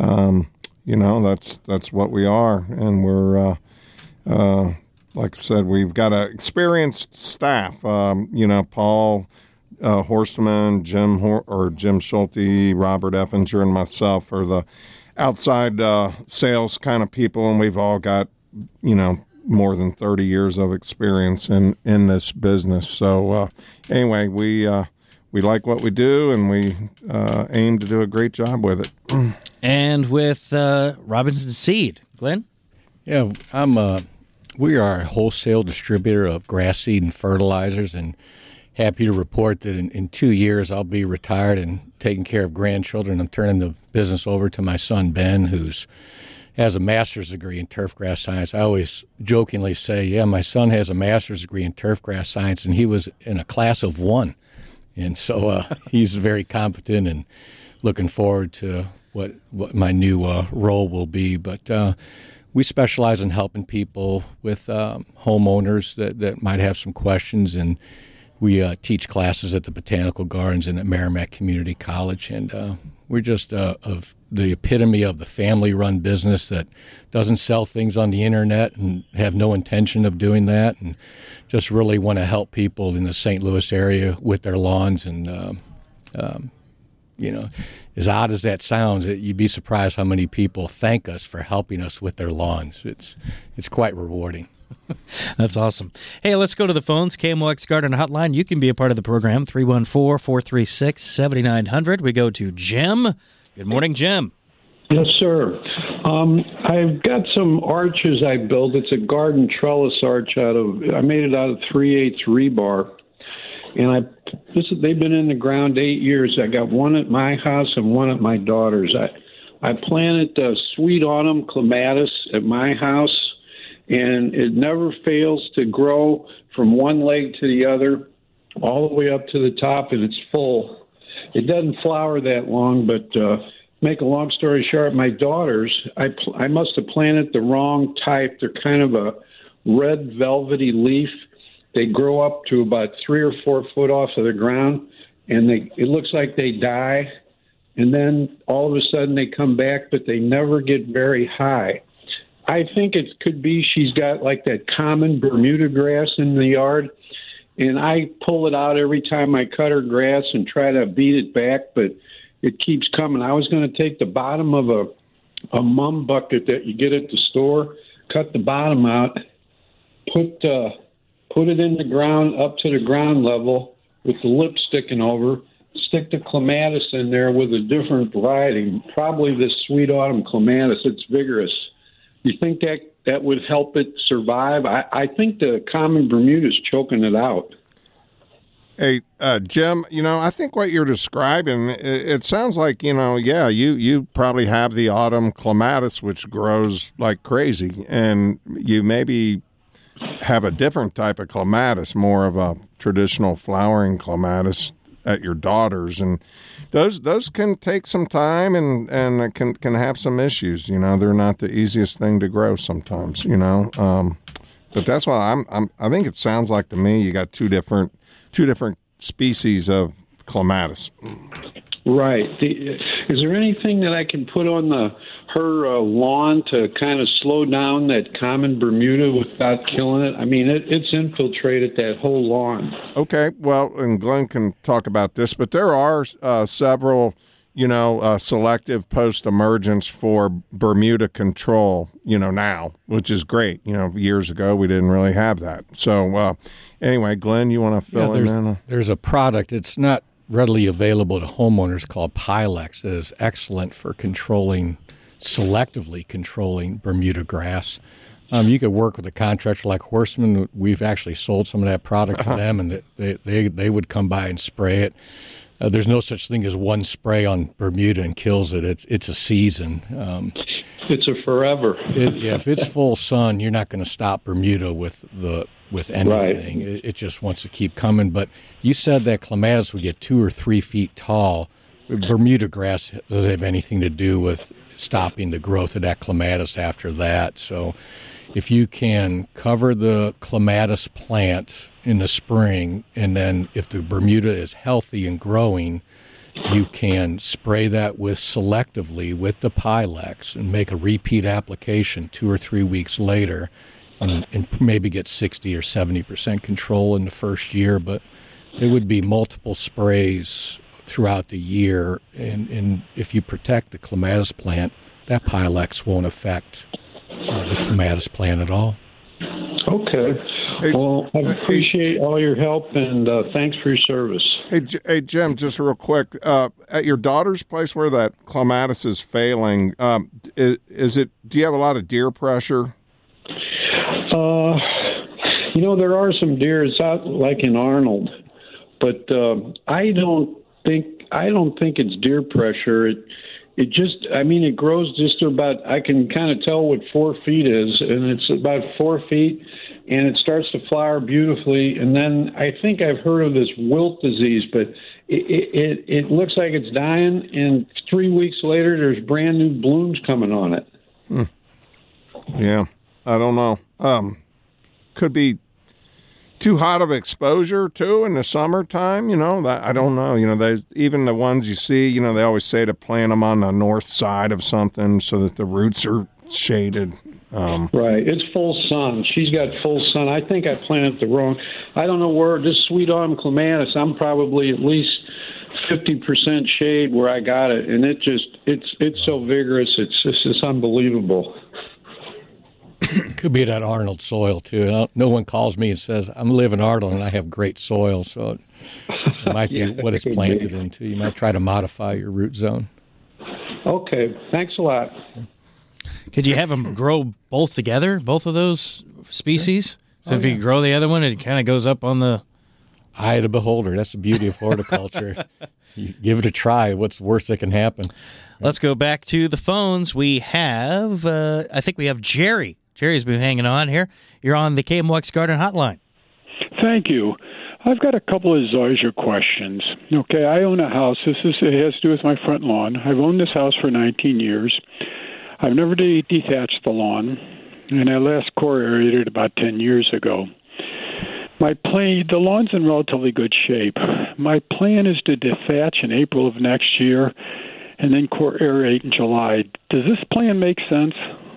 That's what we are, and we're like I said, we've got an experienced staff. Paul Horstman, Jim Schulte, Robert Effinger, and myself are the outside sales kind of people, and we've all got more than 30 years of experience in this business. So anyway, we like what we do, and we aim to do a great job with it. And with Robinson Seed, Glenn? Yeah, we are a wholesale distributor of grass seed and fertilizers, and happy to report that in 2 years I'll be retired and taking care of grandchildren. I'm turning the business over to my son Ben, has a master's degree in turfgrass science. I always jokingly say, yeah, my son has a master's degree in turfgrass science, and he was in a class of one. And so he's very competent, and looking forward to what my new role will be. But we specialize in helping people with homeowners that might have some questions, and we teach classes at the Botanical Gardens and at Merrimack Community College, and we're just of the epitome of the family-run business that doesn't sell things on the internet and have no intention of doing that, and just really want to help people in the St. Louis area with their lawns. And as odd as that sounds, you'd be surprised how many people thank us for helping us with their lawns. It's quite rewarding. That's awesome. Hey, let's go to the phones. KMOX Garden Hotline. You can be a part of the program, 314-436-7900. We go to Jim. Good morning, Jim. Yes, sir. I've got some arches I built. It's a garden trellis arch I made it out of 3/8 rebar. And they've been in the ground 8 years. I got one at my house and one at my daughter's. I planted sweet autumn clematis at my house, and it never fails to grow from one leg to the other, all the way up to the top, and it's full. It doesn't flower that long, but make a long story short, my daughters, I must have planted the wrong type. They're kind of a red velvety leaf. They grow up to about 3 or 4 foot off of the ground, and it looks like they die, and then all of a sudden they come back, but they never get very high. I think it could be she's got like that common Bermuda grass in the yard, and I pull it out every time I cut her grass and try to beat it back, but it keeps coming. I was going to take the bottom of a mum bucket that you get at the store, cut the bottom out, put it in the ground up to the ground level with the lip sticking over, stick the clematis in there with a different variety, probably this sweet autumn clematis. It's vigorous. You think that would help it survive? I think the common Bermuda is choking it out. Hey, Jim, I think what you're describing, it sounds like, you probably have the autumn clematis, which grows like crazy, and you maybe have a different type of clematis, more of a traditional flowering clematis at your daughter's, and those can take some time and can have some issues. They're not the easiest thing to grow sometimes. But that's why I think it sounds like to me you got two different species of clematis. Right. Is there anything that I can put on her lawn to kind of slow down that common Bermuda without killing it? I mean, it's infiltrated that whole lawn. Okay. Well, and Glenn can talk about this, but there are several, selective post-emergence for Bermuda control, now, which is great. Years ago, we didn't really have that. So anyway, Glenn, you want to fill in? There's a product. It's not readily available to homeowners called Pilex that is excellent for selectively controlling Bermuda grass. You could work with a contractor like Horstman. We've actually sold some of that product to them, and they would come by and spray it. There's no such thing as one spray on Bermuda and kills it. It's a season. It's a forever. If it's full sun, you're not going to stop Bermuda with anything. Right. It just wants to keep coming. But you said that clematis would get 2 or 3 feet tall. Bermuda grass doesn't have anything to do with stopping the growth of that clematis after that. So if you can cover the clematis plant in the spring, and then if the Bermuda is healthy and growing, you can spray that selectively with the Pilex and make a repeat application 2 or 3 weeks later, and maybe get 60 or 70% control in the first year. But it would be multiple sprays throughout the year, and if you protect the clematis plant, that Pilex won't affect the clematis plant at all. Okay. Well, I appreciate all your help, and thanks for your service. Hey, Jim, just real quick, at your daughter's place where that clematis is failing, do you have a lot of deer pressure? There are some deer. It's out like in Arnold, but I don't think it's deer pressure. It grows just about, I can kind of tell what 4 feet is, and it's about 4 feet, and it starts to flower beautifully. And then I think I've heard of this wilt disease, but it looks like it's dying, and 3 weeks later there's brand new blooms coming on it. Yeah, I don't know. Could be too hot of exposure too in the summertime, that I don't know. Even the ones you see, they always say to plant them on the north side of something so that the roots are shaded. Right, it's full sun. She's got full sun. I think I planted the wrong. I don't know where this sweet autumn clematis. I'm probably at least 50% shade where I got it, and it's so vigorous. It's unbelievable. Could be that Arnold soil, too. No one calls me and says, I'm living Arnold and I have great soil, so it might be what it's planted into. You might try to modify your root zone. Okay, thanks a lot. Could you have them grow both together, both of those species? So if you grow the other one, it kind of goes up on the... Eye of the beholder. That's the beauty of horticulture. You give it a try. What's the worst that can happen? Let's go back to the phones. We have, I think we have Jerry. Jerry's been hanging on here. You're on the KMOX Garden Hotline. Thank you. I've got a couple of zoysia questions. Okay, I own a house. It has to do with my front lawn. I've owned this house for 19 years. I've never detached the lawn, and I last core aerated about 10 years ago. The lawn's in relatively good shape. My plan is to dethatch in April of next year and then core aerate in July. Does this plan make sense?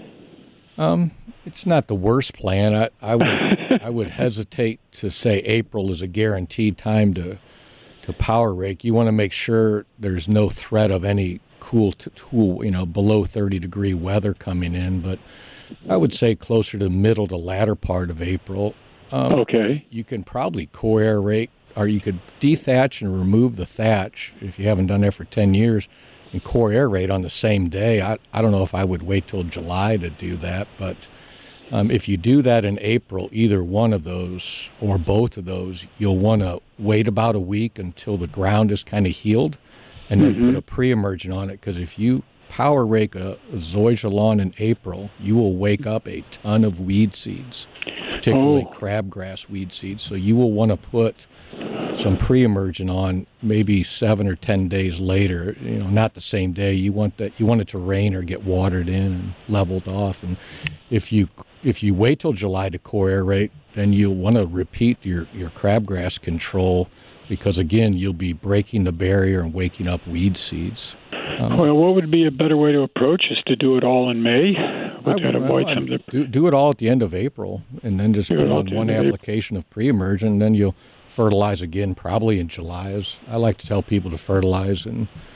It's not the worst plan. I would hesitate to say April is a guaranteed time to power rake. You want to make sure there's no threat of any cool below 30-degree weather coming in. But I would say closer to middle to latter part of April. Okay. You can probably core aerate, or you could dethatch and remove the thatch if you haven't done that for 10 years. And core aerate on the same day. I don't know if I would wait till July to do that, but if you do that in April, either one of those or both of those, you'll want to wait about a week until the ground is kind of healed, and then put a pre-emergent on it, because if you power rake a zoysia lawn in April, you will wake up a ton of weed seeds, particularly crabgrass weed seeds. So you will want to put some pre-emergent on maybe 7 or 10 days later, not the same day. You want it to rain or get watered in and leveled off. And if you wait till July to core aerate, then you'll want to repeat your crabgrass control, because again, you'll be breaking the barrier and waking up weed seeds. Well, what would be a better way to approach is to do it all in May? Do it all at the end of April, and then just put on one application of pre-emergent, and then you'll fertilize again probably in July. I like to tell people to fertilize in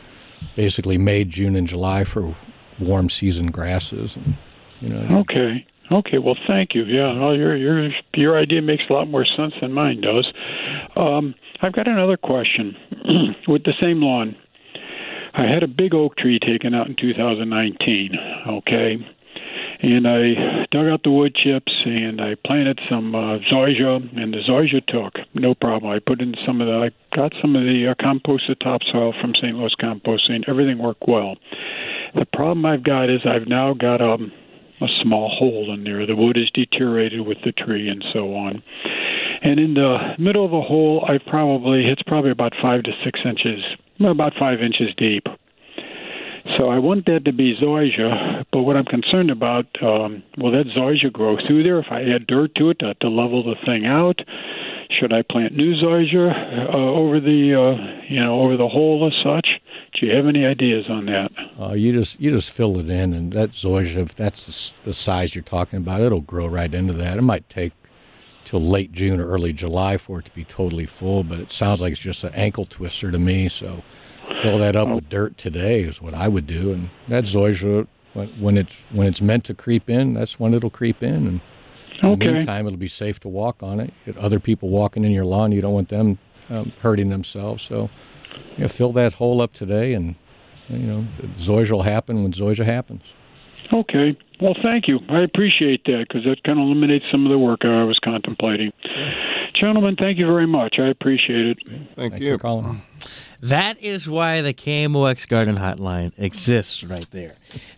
basically May, June, and July for warm season grasses. And, Okay. Okay. Well, thank you. Yeah. Well, your idea makes a lot more sense than mine does. I've got another question with the same lawn. I had a big oak tree taken out in 2019. Okay. And I dug out the wood chips and I planted some zoysia, and the zoysia took. No problem. I got some of the composted topsoil from St. Louis Composting. Everything worked well. The problem I've got is I've now got a small hole in there. The wood is deteriorated with the tree and so on. And in the middle of the hole, it's probably about 5 to 6 inches, about 5 inches deep. So I want that to be zoysia, but what I'm concerned about, will that zoysia grow through there if I add dirt to it to level the thing out? Should I plant new zoysia over the hole as such? Do you have any ideas on that? You just fill it in, and that zoysia, if that's the size you're talking about, it'll grow right into that. It might take till late June or early July for it to be totally full, but it sounds like it's just an ankle twister to me, so fill that up with dirt today is what I would do, and that zoysia, when it's meant to creep in, that's when it'll creep in, and in the meantime, it'll be safe to walk on it. If other people walking in your lawn, you don't want them hurting themselves, so fill that hole up today, and zoysia will happen when zoysia happens. Okay. Well, thank you. I appreciate that because that kind of eliminates some of the work I was contemplating. Sure. Gentlemen, thank you very much. I appreciate it. Thanks for calling. That is why the KMOX Garden Hotline exists right there.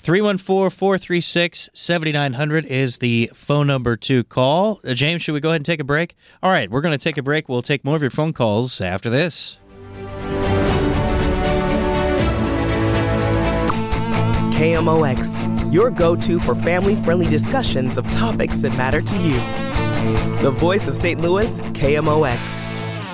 314-436-7900 is the phone number to call. James, should we go ahead and take a break? All right, we're going to take a break. We'll take more of your phone calls after this. KMOX, your go-to for family-friendly discussions of topics that matter to you. The voice of St. Louis, KMOX.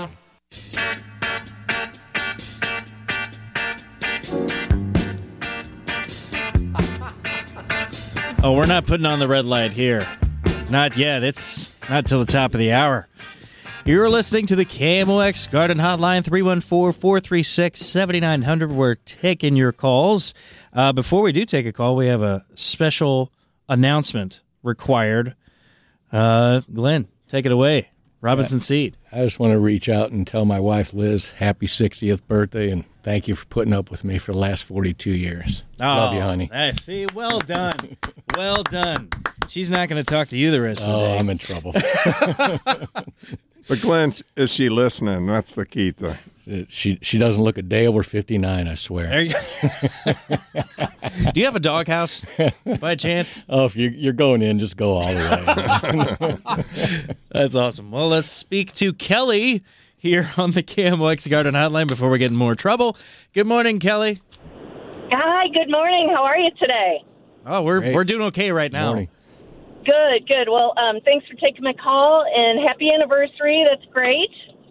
Oh, we're not putting on the red light here. Not yet. It's not till the top of the hour. You're listening to the KMOX Garden Hotline, 314-436-7900. We're taking your calls. Before we do take a call, we have a special announcement required. Glenn, take it away. Robinson Seed. I just want to reach out and tell my wife, Liz, happy 60th birthday, and thank you for putting up with me for the last 42 years. Love you, honey. I see. Well done. Well done. She's not going to talk to you the rest of the day. I'm in trouble. But Glenn, is she listening? That's the key thing. She doesn't look a day over 59, I swear. There you Do you have a doghouse by chance? Oh, if you're going in, just go all the way. That's awesome. Well, let's speak to Kelly here on the KMOX Garden Hotline before we get in more trouble. Good morning, Kelly. Hi, good morning. How are you today? Oh, we're doing okay right now. Morning. Good. Well, thanks for taking my call, and happy anniversary. That's great.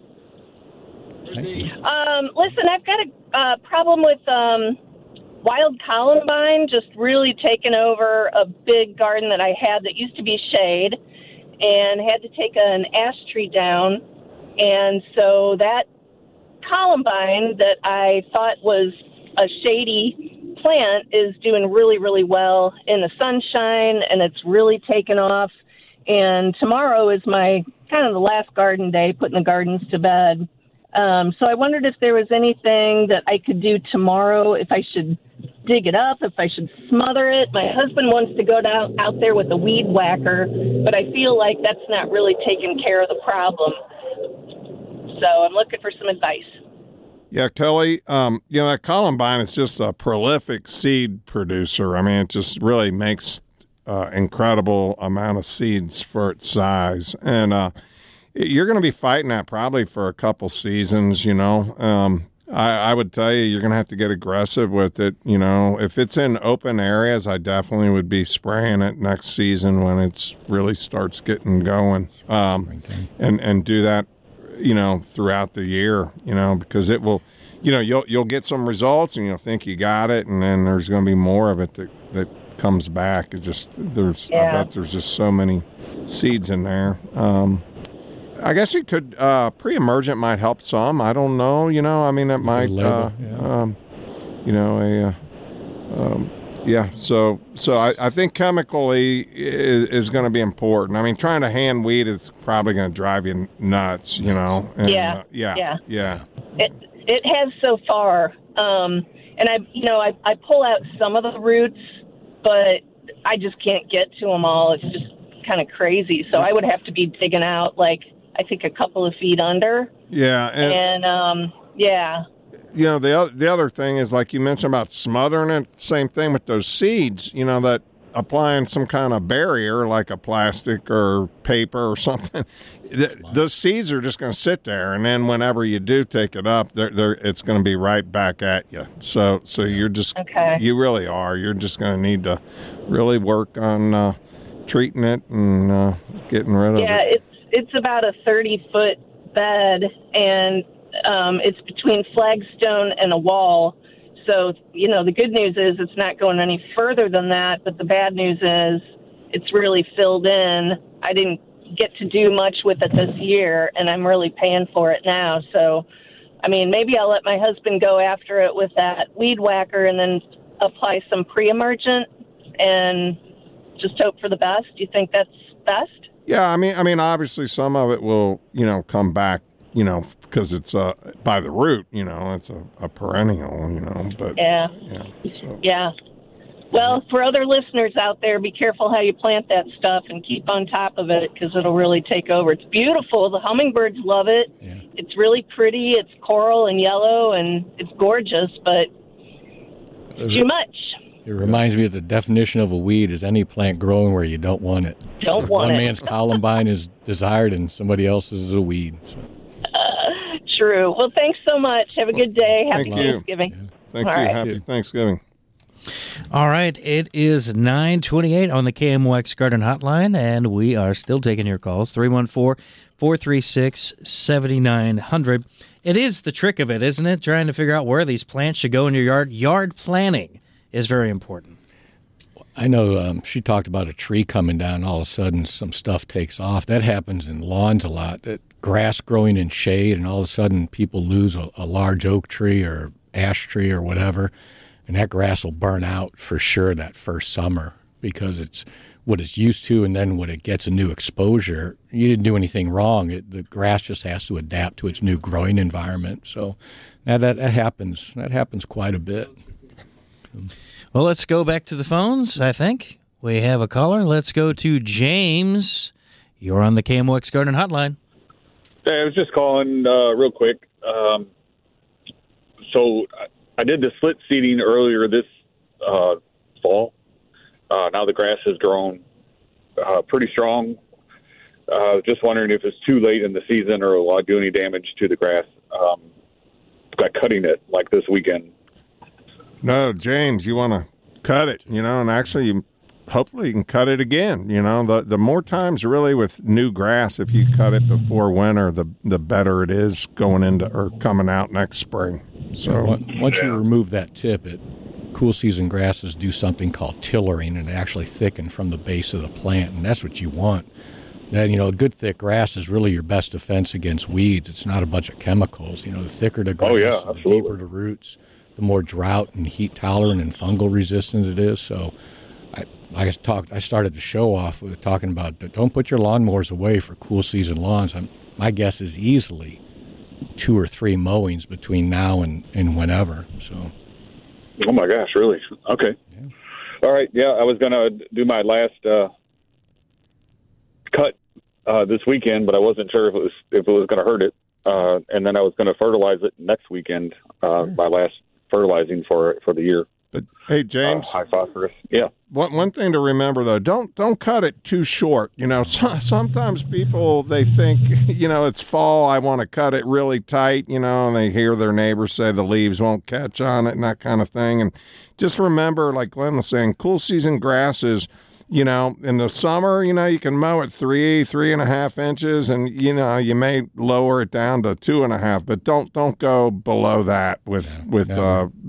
Listen, I've got a problem with wild columbine just really taking over a big garden that I had that used to be shade, and had to take an ash tree down. And so that columbine that I thought was a shady plant is doing really, really well in the sunshine, and it's really taken off. And tomorrow is my kind of the last garden day, putting the gardens to bed. So I wondered if there was anything that I could do tomorrow, if I should dig it up, if I should smother it. My husband wants to go out there with a weed whacker, but I feel like that's not really taking care of the problem. So I'm looking for some advice. Yeah, Kelly, that columbine is just a prolific seed producer. I mean, it just really makes incredible amount of seeds for its size. And you're going to be fighting that probably for a couple seasons, I would tell you, you're going to have to get aggressive with it. If it's in open areas, I definitely would be spraying it next season when it really starts getting going, and do that, throughout the year, because it will, you'll get some results and you'll think you got it. And then there's going to be more of it that comes back. I bet there's just so many seeds in there. I guess you could, pre-emergent might help some. I don't know, it might, So I think chemically is going to be important. I mean, trying to hand weed is probably going to drive you nuts, And, Yeah. It has so far, and I pull out some of the roots, but I just can't get to them all. It's just kind of crazy. So I would have to be digging out, like, I think a couple of feet under. Yeah. The other thing is, like you mentioned about smothering it, same thing with those seeds, that applying some kind of barrier like a plastic or paper or something, those seeds are just going to sit there. And then whenever you do take it up, it's going to be right back at you. So you're just, you really are. You're just going to need to really work on treating it and getting rid of it. Yeah, it's about a 30-foot bed, and it's between flagstone and a wall. So, the good news is it's not going any further than that, but the bad news is it's really filled in. I didn't get to do much with it this year, and I'm really paying for it now. So, I mean, maybe I'll let my husband go after it with that weed whacker and then apply some pre-emergent and just hope for the best. Do you think that's best? Yeah, I mean, obviously some of it will, come back, because it's by the root, it's a perennial, but yeah. Well, for other listeners out there, be careful how you plant that stuff and keep on top of it because it'll really take over. It's beautiful. The hummingbirds love it. Yeah. It's really pretty. It's coral and yellow, and it's gorgeous, but it's too much. It reminds me of the definition of a weed is any plant growing where you don't want it. One man's columbine is desired and somebody else's is a weed. So. True. Well, thanks so much. Have a good day. Happy Thanksgiving. Yeah. Thank you. Right. Happy Thanksgiving. All right. It is 9:28 on the KMOX Garden Hotline, and we are still taking your calls, 314-436-7900. It is the trick of it, isn't it? Trying to figure out where these plants should go in your yard. Yard planning is very important. I know she talked about a tree coming down. All of a sudden, some stuff takes off. That happens in lawns a lot. That grass growing in shade, and all of a sudden, people lose a large oak tree or ash tree or whatever, and that grass will burn out for sure that first summer because it's what it's used to, and then when it gets a new exposure, you didn't do anything wrong. The grass just has to adapt to its new growing environment. So that happens. That happens quite a bit. Well, let's go back to the phones, I think. We have a caller. Let's go to James. You're on the KMOX Garden Hotline. Hey, I was just calling real quick. So I did the split seeding earlier this fall. Now the grass has grown pretty strong. Just wondering if it's too late in the season or will I do any damage to the grass by cutting it like this weekend. No, James, you want to cut it, and actually hopefully you can cut it again. The more times really with new grass, if you cut it before winter, the better it is going into or coming out next spring. So once you remove that tip, cool season grasses do something called tillering, and they actually thicken from the base of the plant, and that's what you want. Then, a good thick grass is really your best defense against weeds. It's not a bunch of chemicals. The thicker the grass, the deeper the roots, the more drought and heat tolerant and fungal resistant it is. So I started the show off with talking about don't put your lawnmowers away for cool season lawns. My guess is easily 2 or 3 mowings between now and whenever. So. Oh my gosh, really? Okay. Yeah. All right. Yeah, I was going to do my last cut this weekend, but I wasn't sure if it was going to hurt it. And then I was going to fertilize it next weekend. My last fertilizing for the year. But hey, James, high phosphorus. Yeah. One thing to remember though, don't cut it too short. Sometimes people they think it's fall. I want to cut it really tight. And they hear their neighbors say the leaves won't catch on it and that kind of thing. And just remember, like Glenn was saying, cool season grasses. In the summer, you can mow it 3.5 inches, and you may lower it down to 2.5, but don't go below that with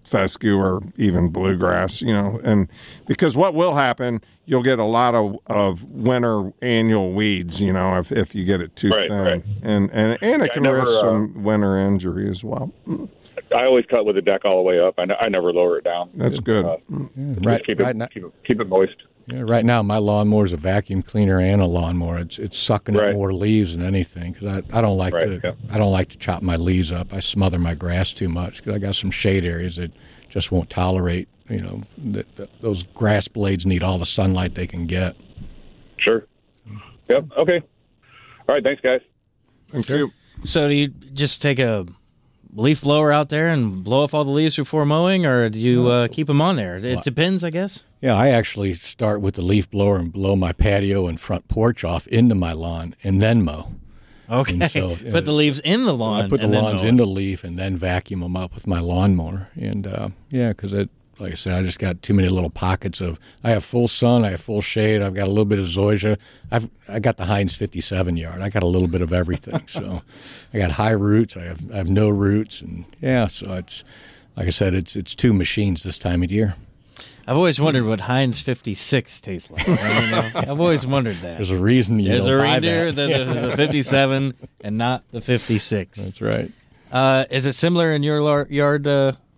fescue or even bluegrass, and because what will happen, you'll get a lot of winter annual weeds, if you get it too thin, right. and it can risk some winter injury as well. I always cut with the deck all the way up. I never lower it down. That's good. Keep it moist. Yeah, right now, my lawnmower is a vacuum cleaner and a lawnmower. It's sucking up more leaves than anything because I don't like I don't like to chop my leaves up. I smother my grass too much because I got some shade areas that just won't tolerate. Those grass blades need all the sunlight they can get. Sure. Yep. Okay. All right. Thanks, guys. Thank you. So do you just take a leaf blower out there and blow off all the leaves before mowing, or do you keep them on there? It depends, I guess. Yeah, I actually start with the leaf blower and blow my patio and front porch off into my lawn and then mow. Okay, so, put the leaves in the lawn. I put the lawns in the leaf and then vacuum them up with my lawnmower. And, because like I said, I just got too many little pockets of. I have full sun, I have full shade, I've got a little bit of zoysia. I got the Heinz 57 yard. I got a little bit of everything. So I got high roots. I have no roots, and so it's like I said, it's two machines this time of year. I've always wondered what Heinz 56 tastes like. I've always wondered that. There's a reason you There's don't a buy reindeer that. There's a 57 and not the 56. That's right. Is it similar in your yard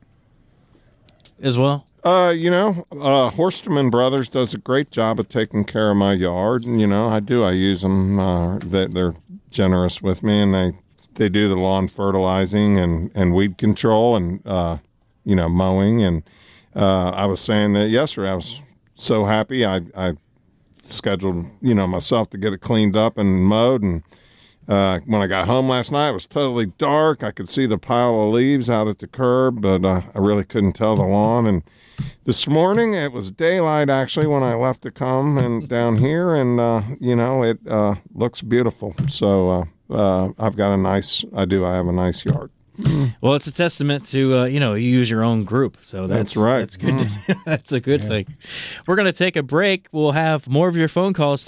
as well? Horstman Brothers does a great job of taking care of my yard, and I use them. They're generous with me, and they do the lawn fertilizing and weed control and mowing. And I was saying that yesterday, I was so happy. I scheduled myself to get it cleaned up and mowed, and when I got home last night, it was totally dark. I could see the pile of leaves out at the curb, but I really couldn't tell the lawn. And this morning, it was daylight, actually, when I left to come and down here, and, it looks beautiful. So I've got I have a nice yard. Well, it's a testament to, you use your own group. So that's right. That's good. That's a good thing. We're going to take a break. We'll have more of your phone calls,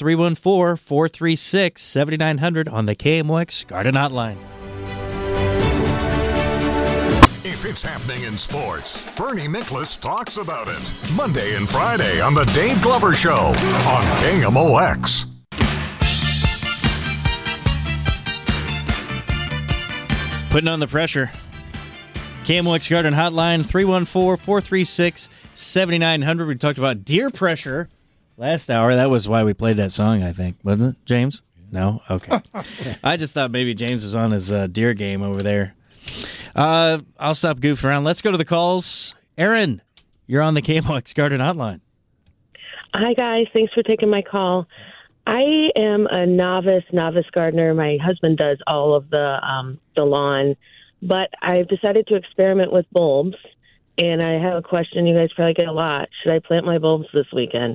314-436-7900 on the KMOX Garden Hotline. If it's happening in sports, Bernie Nicholas talks about it. Monday and Friday on The Dave Glover Show on KMOX. Putting on the pressure. KMOX Garden Hotline, 314-436-7900. We talked about deer pressure last hour. That was why we played that song, I think. Wasn't it, James? No? Okay. I just thought maybe James was on his deer game over there. I'll stop goofing around. Let's go to the calls. Aaron, you're on the KMOX Garden Hotline. Hi, guys. Thanks for taking my call. I am a novice gardener. My husband does all of the lawn, but I've decided to experiment with bulbs, and I have a question you guys probably get a lot. Should I plant my bulbs this weekend?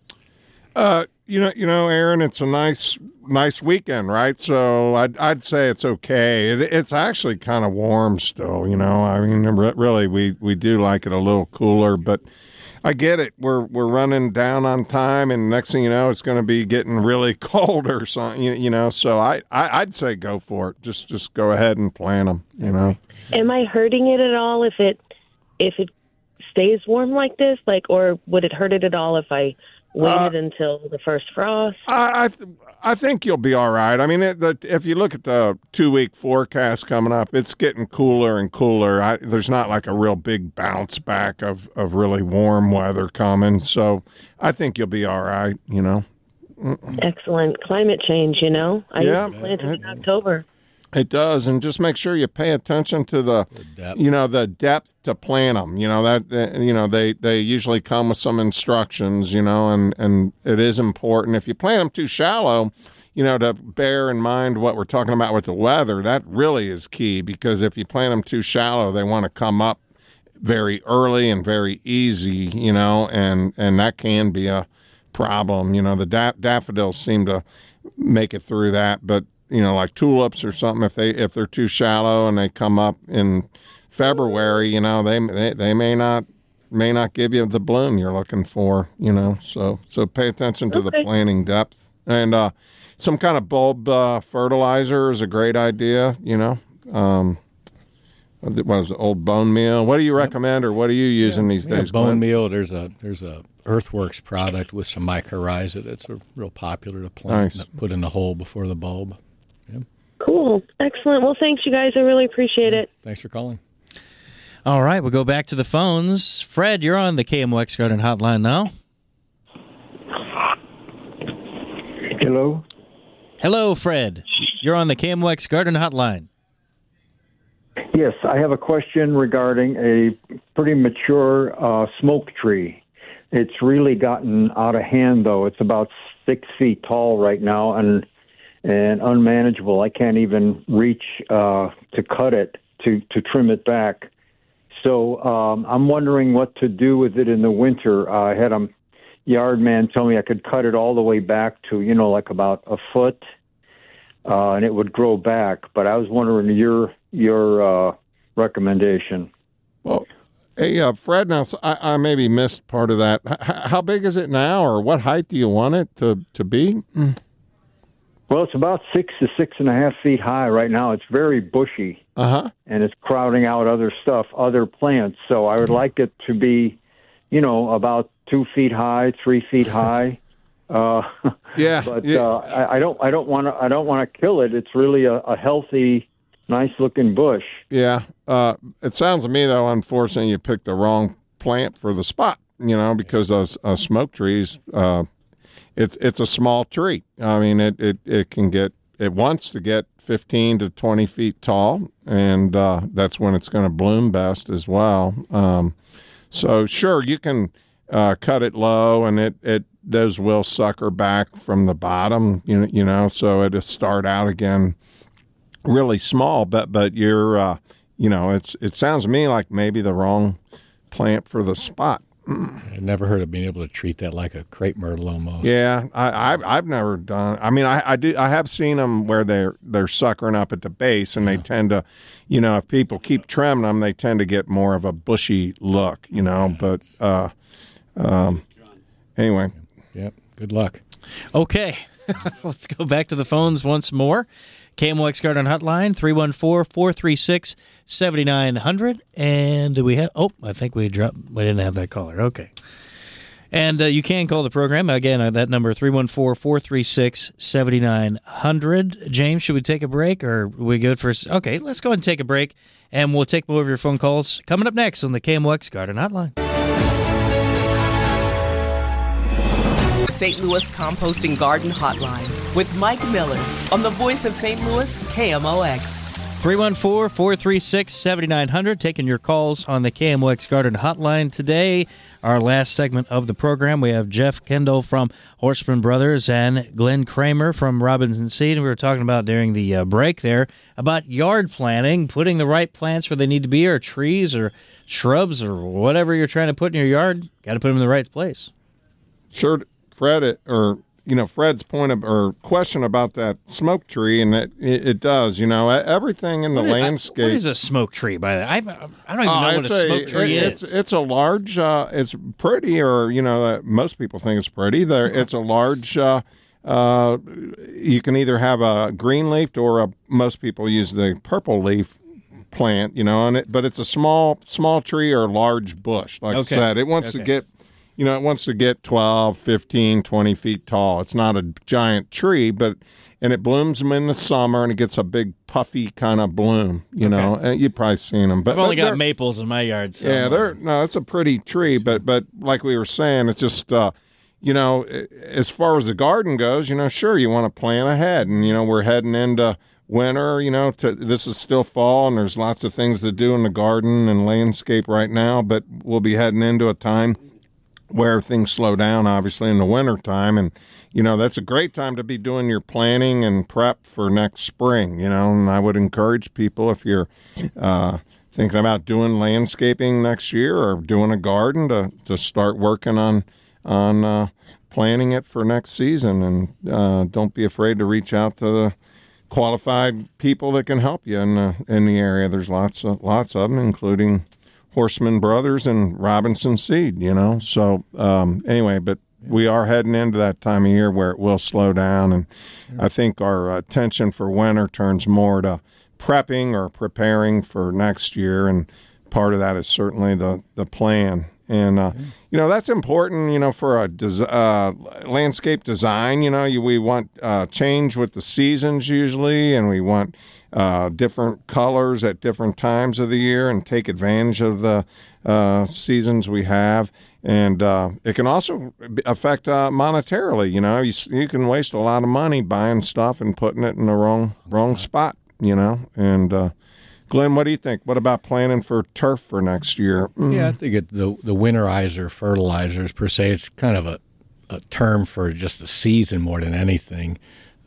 Aaron, it's a nice weekend, right? So I'd say it's okay. It's actually kind of warm still, I mean, really, we do like it a little cooler, but I get it. We're running down on time, and next thing you know, it's going to be getting really cold or something, so I'd say go for it. Just go ahead and plant them, Am I hurting it at all if it stays warm like this, or would it hurt it at all if I waited until the first frost? I think you'll be all right. I mean, if you look at the 2-week forecast coming up, it's getting cooler and cooler. There's not like a real big bounce back of really warm weather coming. So I think you'll be all right, Excellent. Climate change, I used to plant it in October. It does, and just make sure you pay attention to the depth. The depth to plant them. They usually come with some instructions. And it is important if you plant them too shallow. To bear in mind what we're talking about with the weather. That really is key because if you plant them too shallow, they want to come up very early and very easy. And that can be a problem. The daffodils seem to make it through that, but like tulips or something, if they're too shallow and they come up in February, they may not give you the bloom you're looking for, So pay attention to the planting depth, and some kind of bulb fertilizer is a great idea, What is it, old bone meal? What do you recommend, or what are you using these days? Bone meal. There's a Earthworks product with some mycorrhiza that's real popular to plant. Nice. Put in the hole before the bulb. Yeah. Cool. Excellent. Well, thanks, you guys. I really appreciate it. Thanks for calling. All right, we'll go back to the phones. Fred, you're on the KMOX Garden Hotline now. Hello? Hello, Fred. You're on the KMOX Garden Hotline. Yes, I have a question regarding a pretty mature smoke tree. It's really gotten out of hand, though. It's about 6 feet tall right now and unmanageable. I can't even reach to cut it, to trim it back. So I'm wondering what to do with it in the winter. I had a yard man tell me I could cut it all the way back to, like about a foot, and it would grow back. But I was wondering your recommendation. Well, hey, Fred, now I maybe missed part of that. How big is it now, or what height do you want it to be? Well, it's about 6 to 6.5 feet high right now. It's very bushy, and it's crowding out other plants. So I would like it to be, about 2 feet high, 3 feet high. Yeah, but I don't want to kill it. It's really a healthy, nice looking bush. Yeah, it sounds to me though, unfortunately, you picked the wrong plant for the spot. Because those smoke trees. It's a small tree. I mean, it wants to get 15 to 20 feet tall, and that's when it's going to bloom best as well. So sure, you can cut it low, and those will sucker back from the bottom. So it'll start out again really small. But you're it sounds to me like maybe the wrong plant for the spot. I never heard of being able to treat that like a crepe myrtle almost. Yeah, I've never done. I mean, I have seen them where they're suckering up at the base, and they tend to, if people keep trimming them, they tend to get more of a bushy look. But anyway. Yep. Good luck. Okay, let's go back to the phones once more. KMOX Garden Hotline, 314-436-7900. And do we have... Oh, I think we didn't have that caller. Okay. And you can call the program. Again, that number, 314-436-7900. James, should we take a break, or are we good for... Okay, let's go ahead and take a break, and we'll take more of your phone calls coming up next on the KMOX Garden Hotline. St. Louis Composting Garden Hotline with Mike Miller on the voice of St. Louis, KMOX. 314-436-7900, taking your calls on the KMOX Garden Hotline today. Our last segment of the program, we have Jeff Kendall from Horstman Brothers and Glenn Kramer from Robinson Seed. We were talking about during the break there about yard planting, putting the right plants where they need to be, or trees or shrubs or whatever you're trying to put in your yard. Got to put them in the right place. Sure. Fred's point or question about that smoke tree, and it does. Everything in the landscape. What is a smoke tree? By that, I don't even know what a smoke tree is. It's a large. It's pretty, or most people think it's pretty. It's a large. You can either have a green leafed or most people use the purple leaf plant. But it's a small tree or large bush. Like I said, it wants to get. It wants to get 12, 15, 20 feet tall. It's not a giant tree, and it blooms them in the summer, and it gets a big puffy kind of bloom, know. And you've probably seen them. But I've only got maples in my yard. So yeah, it's a pretty tree, but like we were saying, it's just, as far as the garden goes, sure, you want to plan ahead. And, we're heading into winter, this is still fall, and there's lots of things to do in the garden and landscape right now, but we'll be heading into a time where things slow down, obviously, in the wintertime. And, that's a great time to be doing your planning and prep for next spring, and I would encourage people, if you're thinking about doing landscaping next year or doing a garden, to start working on planning it for next season. And don't be afraid to reach out to the qualified people that can help you in the area. There's lots of them, including Horstman Brothers and Robinson Seed, So anyway, but we are heading into that time of year where it will slow down, and I think our attention for winter turns more to prepping or preparing for next year, and part of that is certainly the plan. And, that's important, for a landscape design. We want change with the seasons usually, and we want different colors at different times of the year and take advantage of the seasons we have. And it can also affect monetarily. You can waste a lot of money buying stuff and putting it in the wrong spot, and Glenn, what do you think? What about planning for turf for next year? Yeah, I think the winterizer fertilizers, per se, it's kind of a term for just the season more than anything.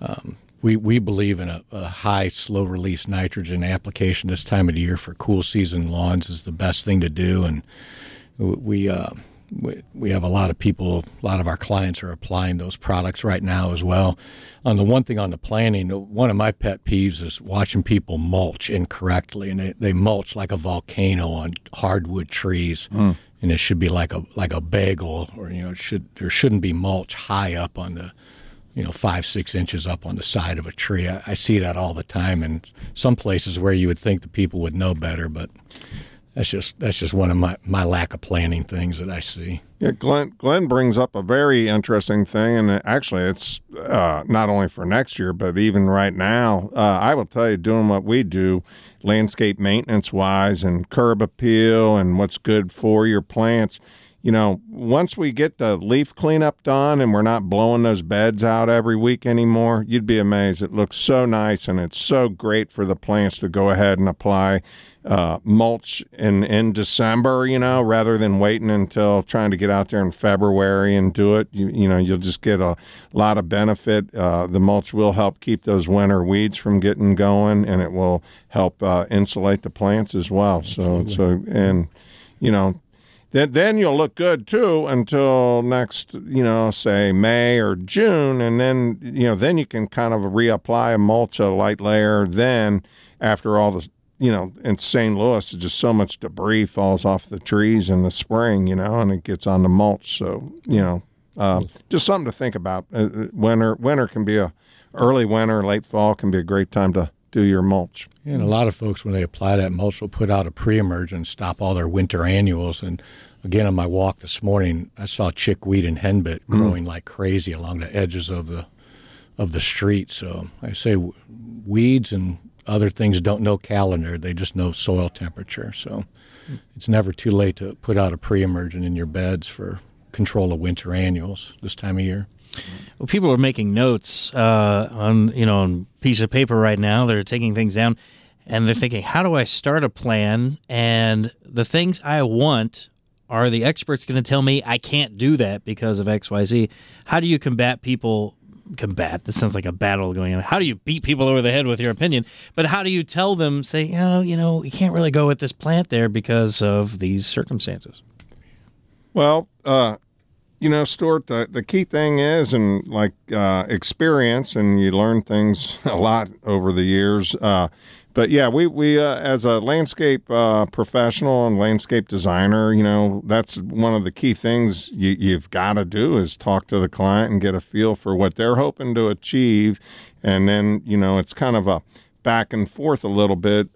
We believe in a high, slow-release nitrogen application this time of the year for cool season lawns is the best thing to do, and we have a lot of people, a lot of our clients are applying those products right now as well. On the one thing on the planting, one of my pet peeves is watching people mulch incorrectly, and they mulch like a volcano on hardwood trees, and it should be like a bagel, or there shouldn't be mulch high up on the 5-6 inches up on the side of a tree. I see that all the time in some places where you would think the people would know better, but that's just one of my lack of planning things that I see. Yeah, Glenn brings up a very interesting thing, and actually it's not only for next year, but even right now. I will tell you, doing what we do, landscape maintenance-wise and curb appeal and what's good for your plants, once we get the leaf cleanup done and we're not blowing those beds out every week anymore, you'd be amazed. It looks so nice, and it's so great for the plants to go ahead and apply mulch in December, rather than waiting until trying to get out there in February and do it. You'll just get a lot of benefit. The mulch will help keep those winter weeds from getting going, and it will help insulate the plants as well. Then you'll look good too until next, say May or June, and then then you can kind of reapply a mulch, a light layer. Then after all the in St. Louis, just so much debris falls off the trees in the spring, and it gets on the mulch. So just something to think about. Winter can be early winter, late fall can be a great time to do your mulch. And a lot of folks, when they apply that mulch, will put out a pre-emergent, stop all their winter annuals. And again, on my walk this morning, I saw chickweed and henbit growing like crazy along the edges of the street. So I say weeds and other things don't know calendar; they just know soil temperature. So it's never too late to put out a pre-emergent in your beds for control of winter annuals this time of year. Well, people are making notes on a piece of paper right now. They're taking things down, and they're thinking, how do I start a plan? And the things I want, are the experts going to tell me I can't do that because of X, Y, Z? How do you combat people? This sounds like a battle going on. How do you beat people over the head with your opinion? But how do you tell them, say, you can't really go with this plant there because of these circumstances? Well, Stuart, the key thing is, and experience, and you learn things a lot over the years. But yeah, we as a landscape professional and landscape designer, that's one of the key things you've got to do is talk to the client and get a feel for what they're hoping to achieve. And then, it's kind of a back and forth a little bit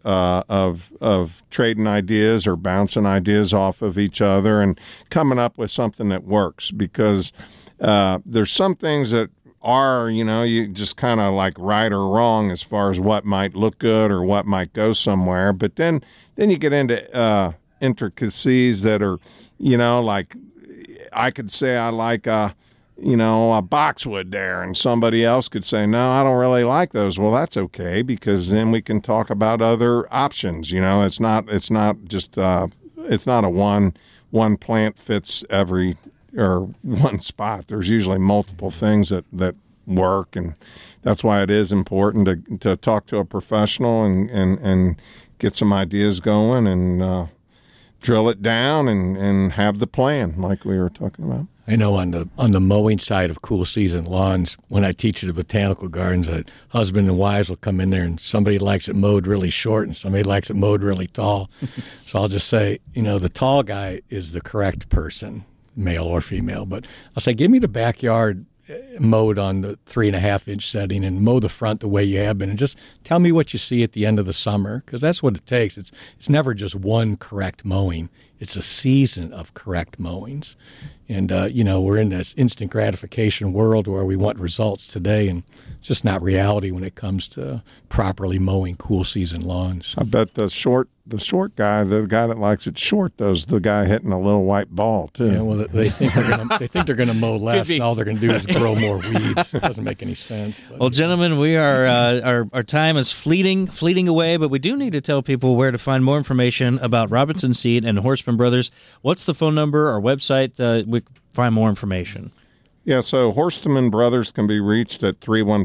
of trading ideas or bouncing ideas off of each other and coming up with something that works, because there's some things that are, you just kind of like right or wrong as far as what might look good or what might go somewhere. But then you get into intricacies that are, like I could say I like a boxwood there, and somebody else could say, no, I don't really like those. Well, that's okay, because then we can talk about other options. It's not just it's not a one plant fits every or one spot. There's usually multiple things that work, and that's why it is important to talk to a professional and get some ideas going and drill it down and have the plan like we were talking about. I know on the mowing side of cool season lawns, when I teach at the botanical gardens, that husband and wives will come in there and somebody likes it mowed really short and somebody likes it mowed really tall. So I'll just say, the tall guy is the correct person, male or female. But I'll say, give me the backyard mowed on the 3.5-inch setting and mow the front the way you have been, and just tell me what you see at the end of the summer, because that's what it takes. It's never just one correct mowing. It's a season of correct mowings. And, we're in this instant gratification world where we want results today, and it's just not reality when it comes to properly mowing cool season lawns. I bet the short guy, the guy that likes it short, does the guy hitting a little white ball too. Yeah, well, they think they're gonna mow less, and all they're gonna do is grow more weeds. It doesn't make any sense. Well, gentlemen, we are our time is fleeting away, but we do need to tell people where to find more information about Robinson Seed and Horstman Brothers. What's the phone number or website we can find more information? Yeah, so Horstman Brothers can be reached at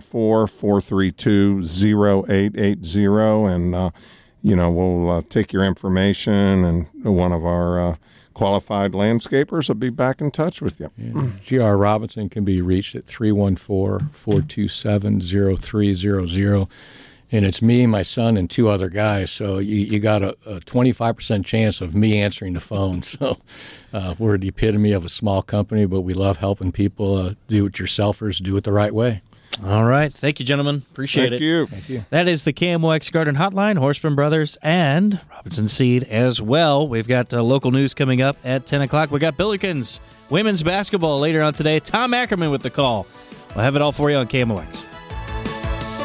314-432-0880, and we'll take your information, and one of our qualified landscapers will be back in touch with you. Yeah. G.R. Robinson can be reached at 314-427-0300. And it's me, my son, and 2 other guys. So you got a 25% chance of me answering the phone. So we're the epitome of a small company, but we love helping people do-it-yourselfers do it the right way. All right. Thank you, gentlemen. Appreciate it. Thank you. That is the KMOX Garden Hotline, Horstman Brothers, and Robinson Seed as well. We've got local news coming up at 10 o'clock. We got Billikens women's basketball later on today. Tom Ackerman with the call. We'll have it all for you on KMOX.